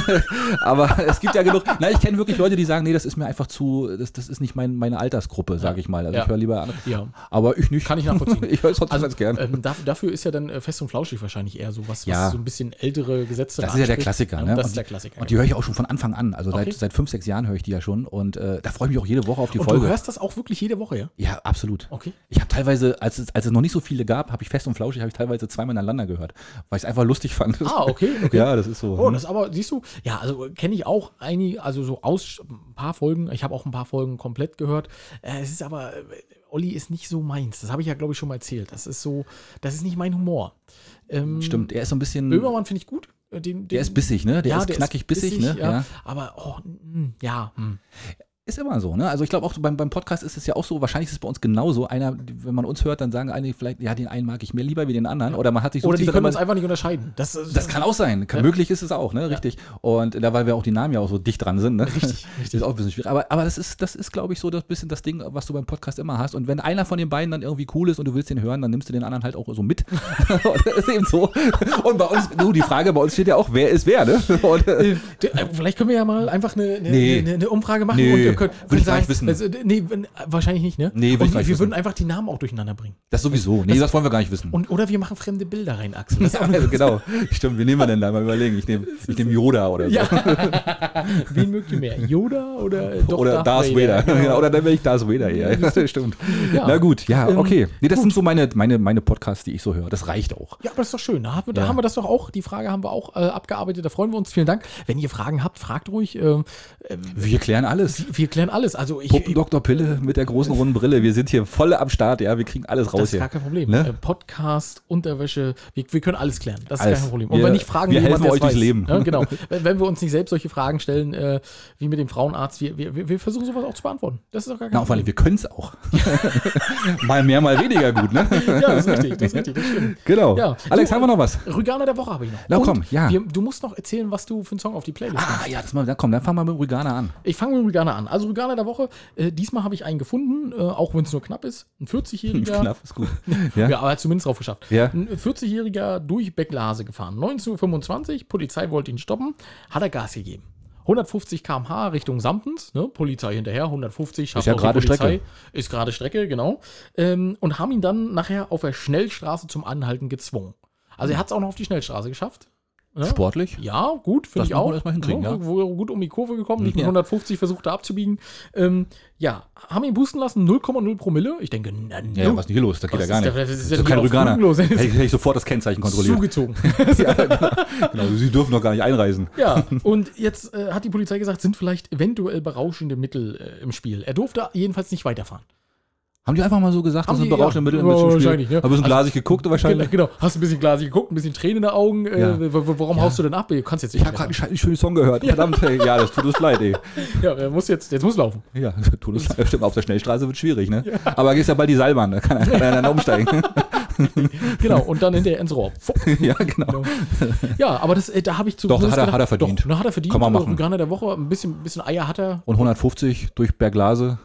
aber es gibt ja genug. Nein, ich kenne wirklich Leute, die sagen, nee, das ist mir einfach zu, das, das ist nicht mein, meine Altersgruppe, sage ich mal. Also ja. ich höre lieber andere. Ja. Aber ich nicht. Kann ich nachvollziehen. Ich höre es trotzdem also, ganz gern. Ähm, dafür, dafür ist ja dann äh, Fest und Flauschig wahrscheinlich eher so was, was ja. so ein bisschen ältere Gesetze Das ist ja der Klassiker, ne? Das und ist der Klassiker. Und die höre ich auch schon von Anfang an. Also okay. seit, seit fünf, sechs Jahren höre ich die ja schon. Und äh, da freue ich mich auch jede Woche auf die und Folge. Du hörst das auch wirklich jede Woche, ja? Ja, absolut. Okay. Ich habe teilweise, als es, als es noch nicht so viele gab, habe ich Fest und Flauschig, habe ich teilweise zweimal ineinander gehört, weil ich es einfach lustig fand. Ah, okay, okay. Ja, das ist so. Oh, das aber, siehst du, ja, also kenne ich auch einige, also so aus ein paar Folgen, ich habe auch ein paar Folgen komplett gehört. Äh, es ist aber, äh, Olli ist nicht so meins. Das habe ich ja, glaube ich, schon mal erzählt. Das ist so, das ist nicht mein Humor. Ähm, Stimmt, er ist so ein bisschen. Böhmermann finde ich gut. Den, den, der ist bissig, ne? Der ja, ist der knackig ist bissig, bissig, ne? Ja. Ja. Aber, oh, mh, ja. Mh. Ist immer so, ne? Also ich glaube auch beim, beim Podcast ist es ja auch so, wahrscheinlich ist es bei uns genauso. Einer, wenn man uns hört, dann sagen einige vielleicht, ja, den einen mag ich mehr lieber wie den anderen. Oder man hat sich so Oder die können uns einfach nicht unterscheiden. Das, das, das kann auch sein. Kann, ja. Möglich ist es auch, ne? Richtig. Ja. Und da, weil wir auch die Namen ja auch so dicht dran sind, ne? Richtig, richtig. Das ist auch ein bisschen schwierig. Aber, aber das ist, das ist, glaube ich, so das bisschen das Ding, was du beim Podcast immer hast. Und wenn einer von den beiden dann irgendwie cool ist und du willst den hören, dann nimmst du den anderen halt auch so mit. Das ist eben so. Und bei uns, du, die Frage bei uns steht ja auch, wer ist wer, ne? Und, äh, vielleicht können wir ja mal einfach eine, eine, nee. eine, eine Umfrage machen nee. und wir können, Will ich sagen, wissen. Also, nee, wahrscheinlich nicht, ne? Nee, will und ich wir, wir wissen. würden einfach die Namen auch durcheinander bringen. Das sowieso. Nee, das, das wollen wir gar nicht wissen. Und, oder wir machen fremde Bilder rein, Axel. Das ja, also genau. Stimmt, wie nehmen wir denn da? Mal überlegen. Ich nehme ich nehm Yoda oder so. Ja. Wen mögt ihr mehr? Yoda oder äh, doch Oder Darth Vader. Vader. Genau. Oder dann wäre ich Darth Vader eher. Ja, stimmt. Ja. Na gut, ja, okay. Nee, das gut. sind so meine, meine, meine Podcasts, die ich so höre. Das reicht auch. Ja, aber das ist doch schön. Da haben wir, da ja. haben wir das doch auch. Die Frage haben wir auch äh, abgearbeitet. Da freuen wir uns. Vielen Dank. Wenn ihr Fragen habt, fragt ruhig. Äh, wir klären alles. Wir, wir klären alles. Also ich, Puppendoktor Pille mit der großen runden Brille. Wir sind hier voll am Start. Ja, wir kriegen alles raus. Das ist hier. gar kein Problem. Ne? Äh, Podcast, Unterwäsche. Wir, wir können alles klären. Das ist alles. gar kein Problem. Und wir, wenn nicht fragen, wir jemand, helfen euch weiß. durchs Leben. Ja, genau. Wenn, wenn wir uns nicht selbst solche Fragen stellen, äh, wie mit dem Frauenarzt, wir, wir, wir versuchen sowas auch zu beantworten. Das ist doch gar kein Na, Problem. wir können es auch. Mal mehr, mal weniger gut, ne? Ja, das ist richtig. Das ist richtig. Das stimmt. Genau. Ja. Alex, du, haben wir noch was? Rüganer der Woche habe ich noch. Na komm, ja. Wir, du musst noch erzählen, was du für einen Song auf die Playlist Ah, hast. ja, das mal, dann komm, dann fangen wir mit Rüganer an. Ich fange mit Rüganer an. Also Rüganer der Woche, äh, diesmal habe ich einen gefunden, äh, auch wenn es nur knapp ist. Ein vierzigjähriger. Knapp ist gut. Ja, ja, aber er hat zumindest drauf geschafft. Ja. Ein vierzigjähriger durch Becklase gefahren. neunzehn Uhr fünfundzwanzig, Polizei wollte ihn stoppen, hat er Gas gegeben. hundertfünfzig Kilometer pro Stunde Richtung Sampens, ne? Polizei hinterher, hundertfünfzig, schafft ist ja gerade Strecke. Ist gerade Strecke, genau. Ähm, und haben ihn dann nachher auf der Schnellstraße zum Anhalten gezwungen. Also er hat es auch noch auf die Schnellstraße geschafft. Ja? Sportlich? Ja, gut, finde ich muss man auch. erstmal hinkriegen, ja, ja. Wo er gut um die Kurve gekommen, nicht mit Ja. hundertfünfzig versucht er abzubiegen. Ähm, ja, haben ihn boosten lassen, null Komma null Promille. Ich denke, na, Ja, ja, was ist denn hier los? Da geht Was ja gar ist nicht. da- das ist Das ja ist kein hier auf Rüganer. Rügen los. Hätte ich, hätte ich sofort das Kennzeichen kontrolliert. zugezogen. Ja, genau. genau. Sie dürfen noch gar nicht einreisen. Ja, und jetzt äh, hat die Polizei gesagt, sind vielleicht eventuell berauschende Mittel äh, im Spiel. Er durfte jedenfalls nicht weiterfahren. Haben die einfach mal so gesagt, Haben das sind die, berauschende ja. Mittel Ja, im Spiel? wahrscheinlich, ne? Haben ein bisschen Also- glasig geguckt wahrscheinlich? Genau, hast ein bisschen glasig geguckt, ein bisschen Tränen in den Augen. Äh, Ja. w- w- warum Ja. haust du denn ab? Du kannst jetzt Ich nicht habe gerade weiterfahren. einen schönen Song gehört. Verdammt, ey. Ja, das tut uns leid, ey. Ja, er muss jetzt, jetzt muss laufen. Ja, tut uns leid. Stimmt, auf der Schnellstraße wird schwierig, ne? Aber gehst ja bald die Seilbahn, da kann er, kann er dann umsteigen. Genau, und dann hinterher ins Rohr. Fupp. Ja, genau. Ja, aber das, äh, da habe ich zu Doch, groß hat er- gedacht- hat er verdient. Doch, na, hat er verdient. Kann man machen. Rüganer der Woche, ein bisschen, bisschen Eier hat er. Und hundertfünfzig durch Berglase.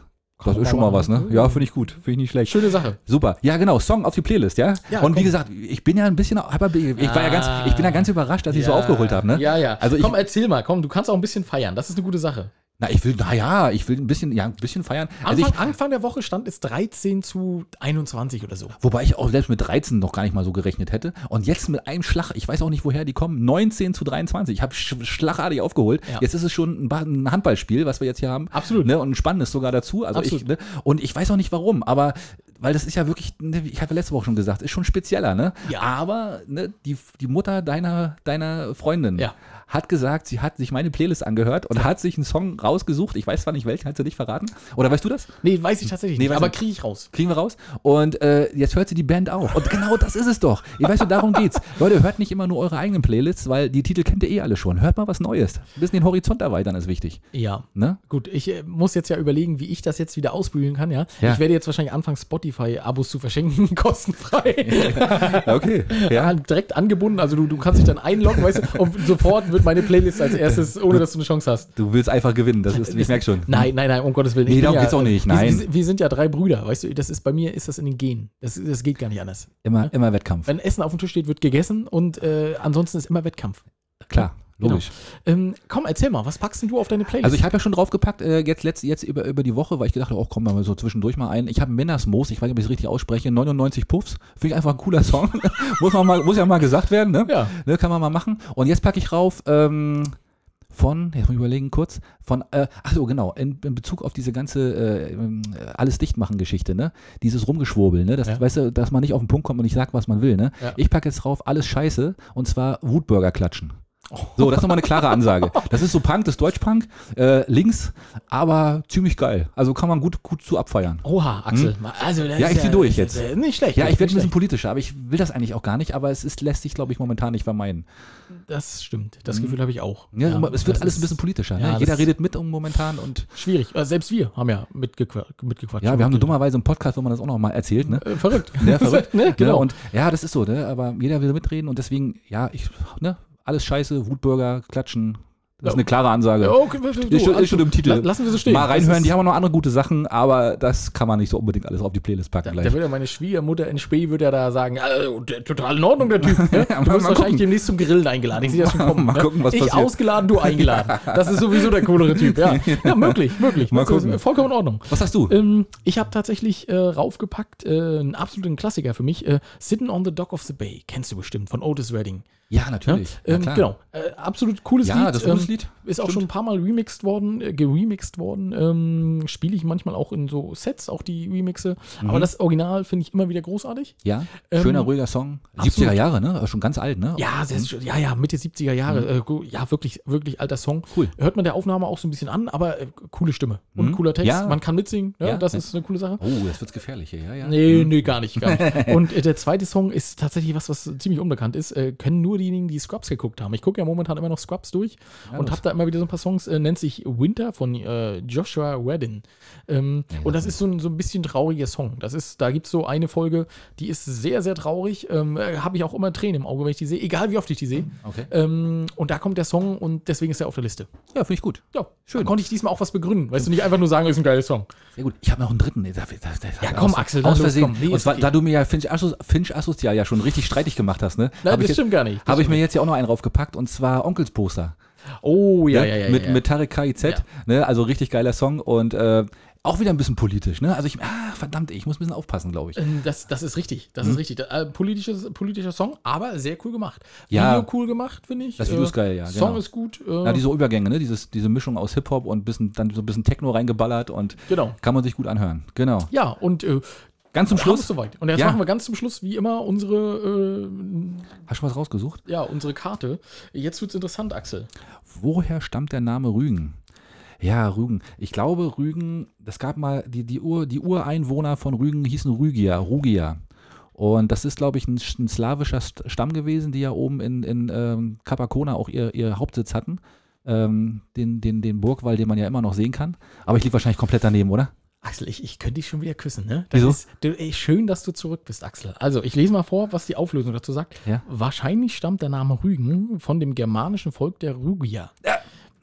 Das ist schon mal was, ne? Ja, finde ich gut. Finde ich nicht schlecht. Schöne Sache. Super. Ja, genau. Song auf die Playlist, ja? Ja, und wie komm. gesagt, ich bin ja ein bisschen, aber ich war ja ganz, ich bin ja ganz überrascht, dass ich so aufgeholt habe, ne? Ja, ja. Also ich, komm, erzähl mal, komm, du kannst auch ein bisschen feiern. Das ist eine gute Sache. na, ich will, naja, ich will ein bisschen, ja, ein bisschen feiern. Also Anfang, ich, Anfang der Woche stand es dreizehn zu einundzwanzig oder so. wobei ich auch selbst mit dreizehn noch gar nicht mal so gerechnet hätte. Und jetzt mit einem Schlag, ich weiß auch nicht, woher die kommen, neunzehn zu dreiundzwanzig. Ich habe sch schlagartig aufgeholt. Ja. Jetzt ist es schon ein, Ba- ein Handballspiel, was wir jetzt hier haben. Absolut. Ne? Und ein spannendes sogar dazu. Also Absolut. ich, ne? Und ich weiß auch nicht warum, aber weil das ist ja wirklich, ne, ich habe letzte Woche schon gesagt, ist schon spezieller, ne? Ja. Aber ne, die, die Mutter deiner, deiner Freundin Ja. hat gesagt, sie hat sich meine Playlist angehört und hat sich einen Song rausgesucht. Ich weiß zwar nicht welchen, hat sie nicht verraten. Oder weißt du das? Nee, weiß ich tatsächlich Nee, nicht, weiß aber nicht. kriege ich raus. Kriegen wir raus. Und äh, jetzt hört sie die Band auf. Und genau das ist es doch. Ihr weißt, darum geht's. Leute, hört nicht immer nur eure eigenen Playlists, weil die Titel kennt ihr eh alle schon. Hört mal was Neues. Ein bisschen den Horizont erweitern ist wichtig. Ja. Ne? Gut, ich äh, muss jetzt ja überlegen, wie ich das jetzt wieder ausbügeln kann, ja. Ja. Ich werde jetzt wahrscheinlich anfangen, Spotify-Abos zu verschenken, kostenfrei. Okay. Ja, Ja. direkt angebunden, also du, du kannst dich dann einloggen, weißt du, und sofort wird meine Playlist als erstes, ohne dass du eine Chance hast. Du willst einfach gewinnen. Das ist, ich merke schon. Nein, nein, nein, um Gottes Willen. Nee, Ich bin darum ja, geht's auch nicht, wir- nein. Wir, wir sind ja drei Brüder, weißt du, das ist bei mir, ist das in den Genen. Das, das geht gar nicht anders. Immer, immer Wettkampf. Wenn Essen auf dem Tisch steht, wird gegessen und äh, ansonsten ist immer Wettkampf. Klar, logisch. Genau. Ähm, komm, erzähl mal, was packst denn du auf deine Playlist? Also ich habe ja schon draufgepackt, äh, jetzt, letzt, jetzt über, über die Woche, weil ich gedacht habe, oh komm mal so zwischendurch mal ein. Ich habe Männersmoos, ich weiß nicht, ob ich es richtig ausspreche, neunundneunzig Puffs. Finde ich einfach ein cooler Song. muss, man mal, muss ja mal gesagt werden, ne? Ja. Ne, kann man mal machen. Und jetzt packe ich rauf, ähm, von, jetzt muss ich überlegen kurz, von, äh, ach so, genau, in, in Bezug auf diese ganze äh, ähm, alles dichtmachen Geschichte, ne? Dieses Rumgeschwurbel, ne? Das, Ja. weißt du, dass man nicht auf den Punkt kommt und nicht sagt, was man will, ne? Ja. Ich packe jetzt drauf, alles Scheiße, und zwar Wutburger klatschen. So, das ist nochmal eine klare Ansage. Das ist so Punk, das ist Deutschpunk, äh, links, aber ziemlich geil. Also kann man gut, gut zu abfeiern. Oha, Axel. Also, das Hm? Ja, ist ich zieh durch jetzt. äh, Nicht schlecht. Ja, ich werde ein nicht bisschen politischer, aber ich will das eigentlich auch gar nicht, aber es ist, lässt sich, glaube ich, momentan nicht vermeiden. schlecht. Das stimmt. Das Gefühl habe ich auch. Ja, es wird das alles ist ein bisschen politischer. ja, Ne? Jeder das- redet mit um momentan und schwierig. Also selbst wir haben ja mitgequatscht. mitgequatscht ja, wir haben nur dummerweise einen Podcast, wo man das auch noch mal erzählt, ne? Äh, verrückt. Ja, verrückt. ne? Genau. Ne? Und ja, das ist so, ne? Aber jeder will mitreden und deswegen, ja, ich, ne? Alles Scheiße, Wutburger, klatschen. Das ist eine klare Ansage. Ja, okay, du, Ist schon, ist schon im Titel. La- Lassen wir so stehen. Mal reinhören, Das ist- die haben auch noch andere gute Sachen, aber das kann man nicht so unbedingt alles auf die Playlist packen Da, gleich. da würde ja meine Schwiegermutter in Spee würde ja da sagen, also, der, total in Ordnung, der Typ. Ne? Du mal wirst gucken. wahrscheinlich demnächst zum Grillen eingeladen. Ich sehe das schon kommen. Mal ne? gucken, was ich passiert. ausgeladen, du eingeladen. Das ist sowieso der coolere Typ. Ja, ja möglich, möglich. Mal Das ist gucken. vollkommen in Ordnung. Was hast du? Ähm, ich habe tatsächlich äh, raufgepackt, äh, einen absoluten Klassiker für mich, äh, Sitting on the Dock of the Bay. Kennst du bestimmt, von Otis Redding. Ja, Ja? natürlich. Ja, Ähm, klar. genau. Äh, absolut cooles Ja, Lied. das ist ein gutes Lied. Ist auch Stimmt. schon ein paar Mal remixed worden, äh, geremixed worden. Ähm, Spiele ich manchmal auch in so Sets, auch die Remixe. Mhm. Aber das Original finde ich immer wieder großartig. Ja, Ähm, schöner, ruhiger Song. absolut. siebziger Jahre, ne? Schon ganz alt, ne? Ja, sehr, schön. ja, ja, Mitte siebziger Jahre. Äh, gu- ja, wirklich, wirklich alter Song. Cool. Hört man der Aufnahme auch so ein bisschen an, aber äh, coole Stimme und Mhm. cooler Text. Ja. Man kann mitsingen, ne? Ja. Das ist eine coole Sache. Oh, jetzt wird's gefährlich hier, ja, ja. Nee, nee, gar nicht, gar nicht. Und äh, der zweite Song ist tatsächlich was, was ziemlich unbekannt ist. Äh, können nur diejenigen, die Scrubs geguckt haben. Ich gucke ja momentan immer noch Scrubs durch Ja, und das- habe da immer wieder so ein paar Songs. Äh, nennt sich Winter von äh, Joshua Redden. Ähm, Ja, und das das ist so ein, so ein bisschen trauriger Song. Das ist, da gibt es so eine Folge, die ist sehr, sehr traurig. Ähm, äh, habe ich auch immer Tränen im Auge, wenn ich die sehe, egal wie oft ich die sehe. Okay. Ähm, und da kommt der Song und deswegen ist er auf der Liste. Ja, finde ich gut. Ja, Schön. Da konnte ich diesmal auch was begründen. Weißt du, nicht einfach nur sagen, ist ein geiler Song. Sehr gut. Ich habe noch einen dritten. Nee, das- das- das- Ja, komm, aus, Axel, dann aus los, Versehen. komm. Nee, Und ist zwar, okay. da du mir ja Finch, Associ Finch Assozial ja schon richtig streitig gemacht hast, ne? Nein, Hab das ich stimmt gar nicht. Das Habe ich stimmt mir jetzt ja auch noch einen draufgepackt und zwar Onkels Poster. Oh, ja, ne? ja, ja. Mit, ja. mit Tarek K I Z, Ja. ne? Also richtig geiler Song und äh, auch wieder ein bisschen politisch, ne? Also ich, ah, verdammt, ich muss ein bisschen aufpassen, glaube ich. Ähm, Das, das ist richtig, das ist richtig. Äh, politisches, politischer Song, aber sehr cool gemacht. Ja. Video cool gemacht, finde ich. Das Video Äh, ist geil, ja, Song genau. ist gut. Äh, Ja, diese Übergänge, ne? Dieses, diese Mischung aus Hip-Hop und bisschen, dann so ein bisschen Techno reingeballert und Genau. kann man sich gut anhören. Genau. Ja, und äh, Ganz zum haben wir es Schluss. soweit. Und jetzt Ja. machen wir ganz zum Schluss, wie immer, unsere, äh, Hast du was rausgesucht? ja, unsere Karte. Jetzt wird es interessant, Axel. Woher stammt der Name Rügen? Ja, Rügen. Ich glaube, Rügen, das gab mal, die, die, Ur, die Ureinwohner von Rügen hießen Rügier, Rugier. Und das ist, glaube ich, ein, ein slawischer St- Stamm gewesen, die ja oben in, in ähm, Capacona auch ihr, ihr Hauptsitz hatten. Ähm, den, den, den Burgwall, den man ja immer noch sehen kann. Aber ich liege wahrscheinlich komplett daneben, oder? Axel, ich, ich könnte dich schon wieder küssen, ne? Das Wieso? Ist, du, ey, schön, dass du zurück bist, Axel. Also, ich lese mal vor, was die Auflösung dazu sagt. Ja. Wahrscheinlich stammt der Name Rügen von dem germanischen Volk der Rügier.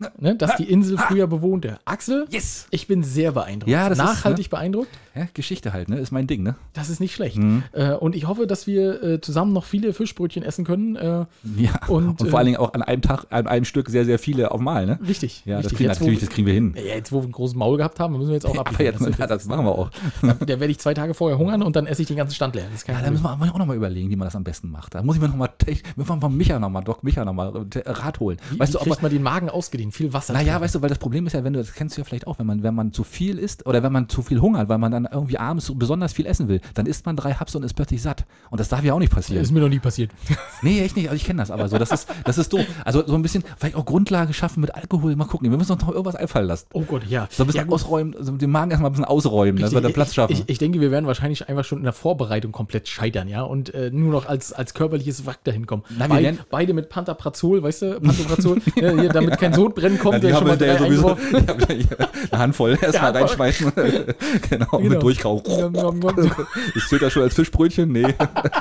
ne, dass die Insel früher bewohnte. Axel, Yes! ich bin sehr beeindruckt. Ja, das ist, Nachhaltig beeindruckt. Ja, Geschichte halt, ne? Ist mein Ding, ne? Das ist nicht schlecht. Mhm. Äh, und ich hoffe, dass wir äh, zusammen noch viele Fischbrötchen essen können. Äh, Ja. Und, Und, vor äh, allen Dingen auch an einem Tag, an einem Stück sehr, sehr viele auf Mal, ne? Richtig. Ja, das richtig. kriegen, Jetzt, natürlich, wo, das kriegen wir hin. ja, jetzt, wo wir einen großen Maul gehabt haben, müssen wir jetzt auch Aber abliefern. jetzt, ja, das machen wir auch. Da, da werde ich zwei Tage vorher hungern und dann esse ich den ganzen Stand leer. Das ist kein Ja, da Problem. müssen wir auch nochmal überlegen, wie man das am besten macht. Da muss ich mir nochmal, wir wollen von Micha nochmal, Doc Micha nochmal Rat holen. Wie, weißt wie du, ob kriegt man, man den Magen ausgedehnt? Viel Wasser. naja, trinken. weißt du, weil das Problem ist ja, wenn du, das kennst du ja vielleicht auch, wenn man, wenn man zu viel isst oder wenn man zu viel hungert, weil man dann irgendwie abends so besonders viel essen will, dann isst man drei Haps und ist plötzlich satt. Und das darf ja auch nicht passieren. Ist mir noch nie passiert. Nee, echt nicht. Also ich kenne das aber so. Das ist, das ist doof. Also so ein bisschen, vielleicht auch Grundlage schaffen mit Alkohol. Mal gucken. Wir müssen uns noch irgendwas einfallen lassen. Oh Gott, ja. So ein bisschen ja, gut. ausräumen, also den Magen erstmal ein bisschen ausräumen, dass wir da Platz schaffen. Ich, ich, ich denke, wir werden wahrscheinlich einfach schon in der Vorbereitung komplett scheitern, ja, und äh, nur noch als, als körperliches Wrack dahin kommen. Na, wir Beid, lernen- beide mit Pantoprazol, weißt du, Pantoprazol, ja, hier, damit kein Sodbrennen kommt, Ja, die der haben schon mal wir der drei sowieso eingeworfen. eine Handvoll erstmal Ja, reinschmeißen. genau, Genau. mit Durchkau. Nom, nom, nom. Ist zählt das schon als Fischbrötchen? Nee,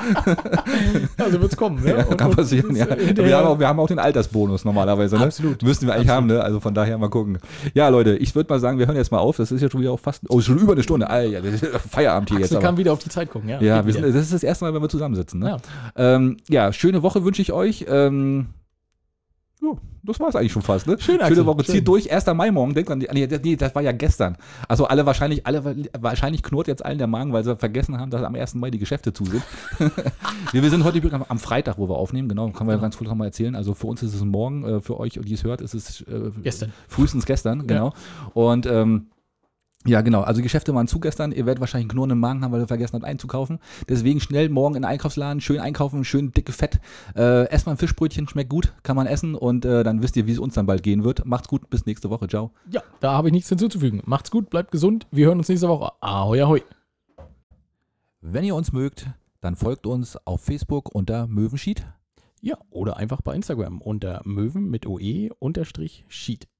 Also wird's kommen, ne? ja, Und- kann und passieren. das, Ja. äh, Wir, hinterher- haben auch, wir haben auch den Altersbonus normalerweise. Ne? Absolut. Müssten wir eigentlich haben, ne? Also von daher mal gucken. Ja, Leute, ich würde mal sagen, wir hören jetzt mal auf. Das ist ja schon wieder auch fast, oh, schon über eine Stunde. Ah, ja, das ist Feierabend hier Axel jetzt. kann Aber. wieder auf die Zeit gucken, ja. Ja, Geht wir sind, wieder. das ist das erste Mal, wenn wir zusammensitzen. Ne? Ja. Ähm, ja, schöne Woche wünsche ich euch. Ähm, jo, das war es eigentlich schon fast. Ne? Schön, Axel, Schöne Woche. schön. Zieht durch. erster Mai morgen. Denkt an die, nee, nee, das war ja gestern. Also alle wahrscheinlich, alle wahrscheinlich knurrt jetzt allen der Magen, weil sie vergessen haben, dass am ersten Mai die Geschäfte zu sind. wir, wir sind heute am, am Freitag, wo wir aufnehmen. Genau, können wir ganz kurz nochmal erzählen. Also für uns ist es morgen, äh, für euch, die es hört, ist es äh, Gestern. frühestens gestern. Genau. Und ähm, ja, genau. Also Geschäfte waren zu gestern. Ihr werdet wahrscheinlich einen knurrenden Magen haben, weil ihr vergessen habt einzukaufen. Deswegen schnell morgen in den Einkaufsladen, schön einkaufen, schön dicke Fett. Äh, esst mal ein Fischbrötchen, schmeckt gut, kann man essen und äh, dann wisst ihr, wie es uns dann bald gehen wird. Macht's gut, bis nächste Woche. Ciao. Ja, da habe ich nichts hinzuzufügen. Macht's gut, bleibt gesund. Wir hören uns nächste Woche. Ahoi, ahoi. Wenn ihr uns mögt, dann folgt uns auf Facebook unter Möwenschied. Ja, oder einfach bei Instagram unter Möwen mit O E unterstrich Sheet.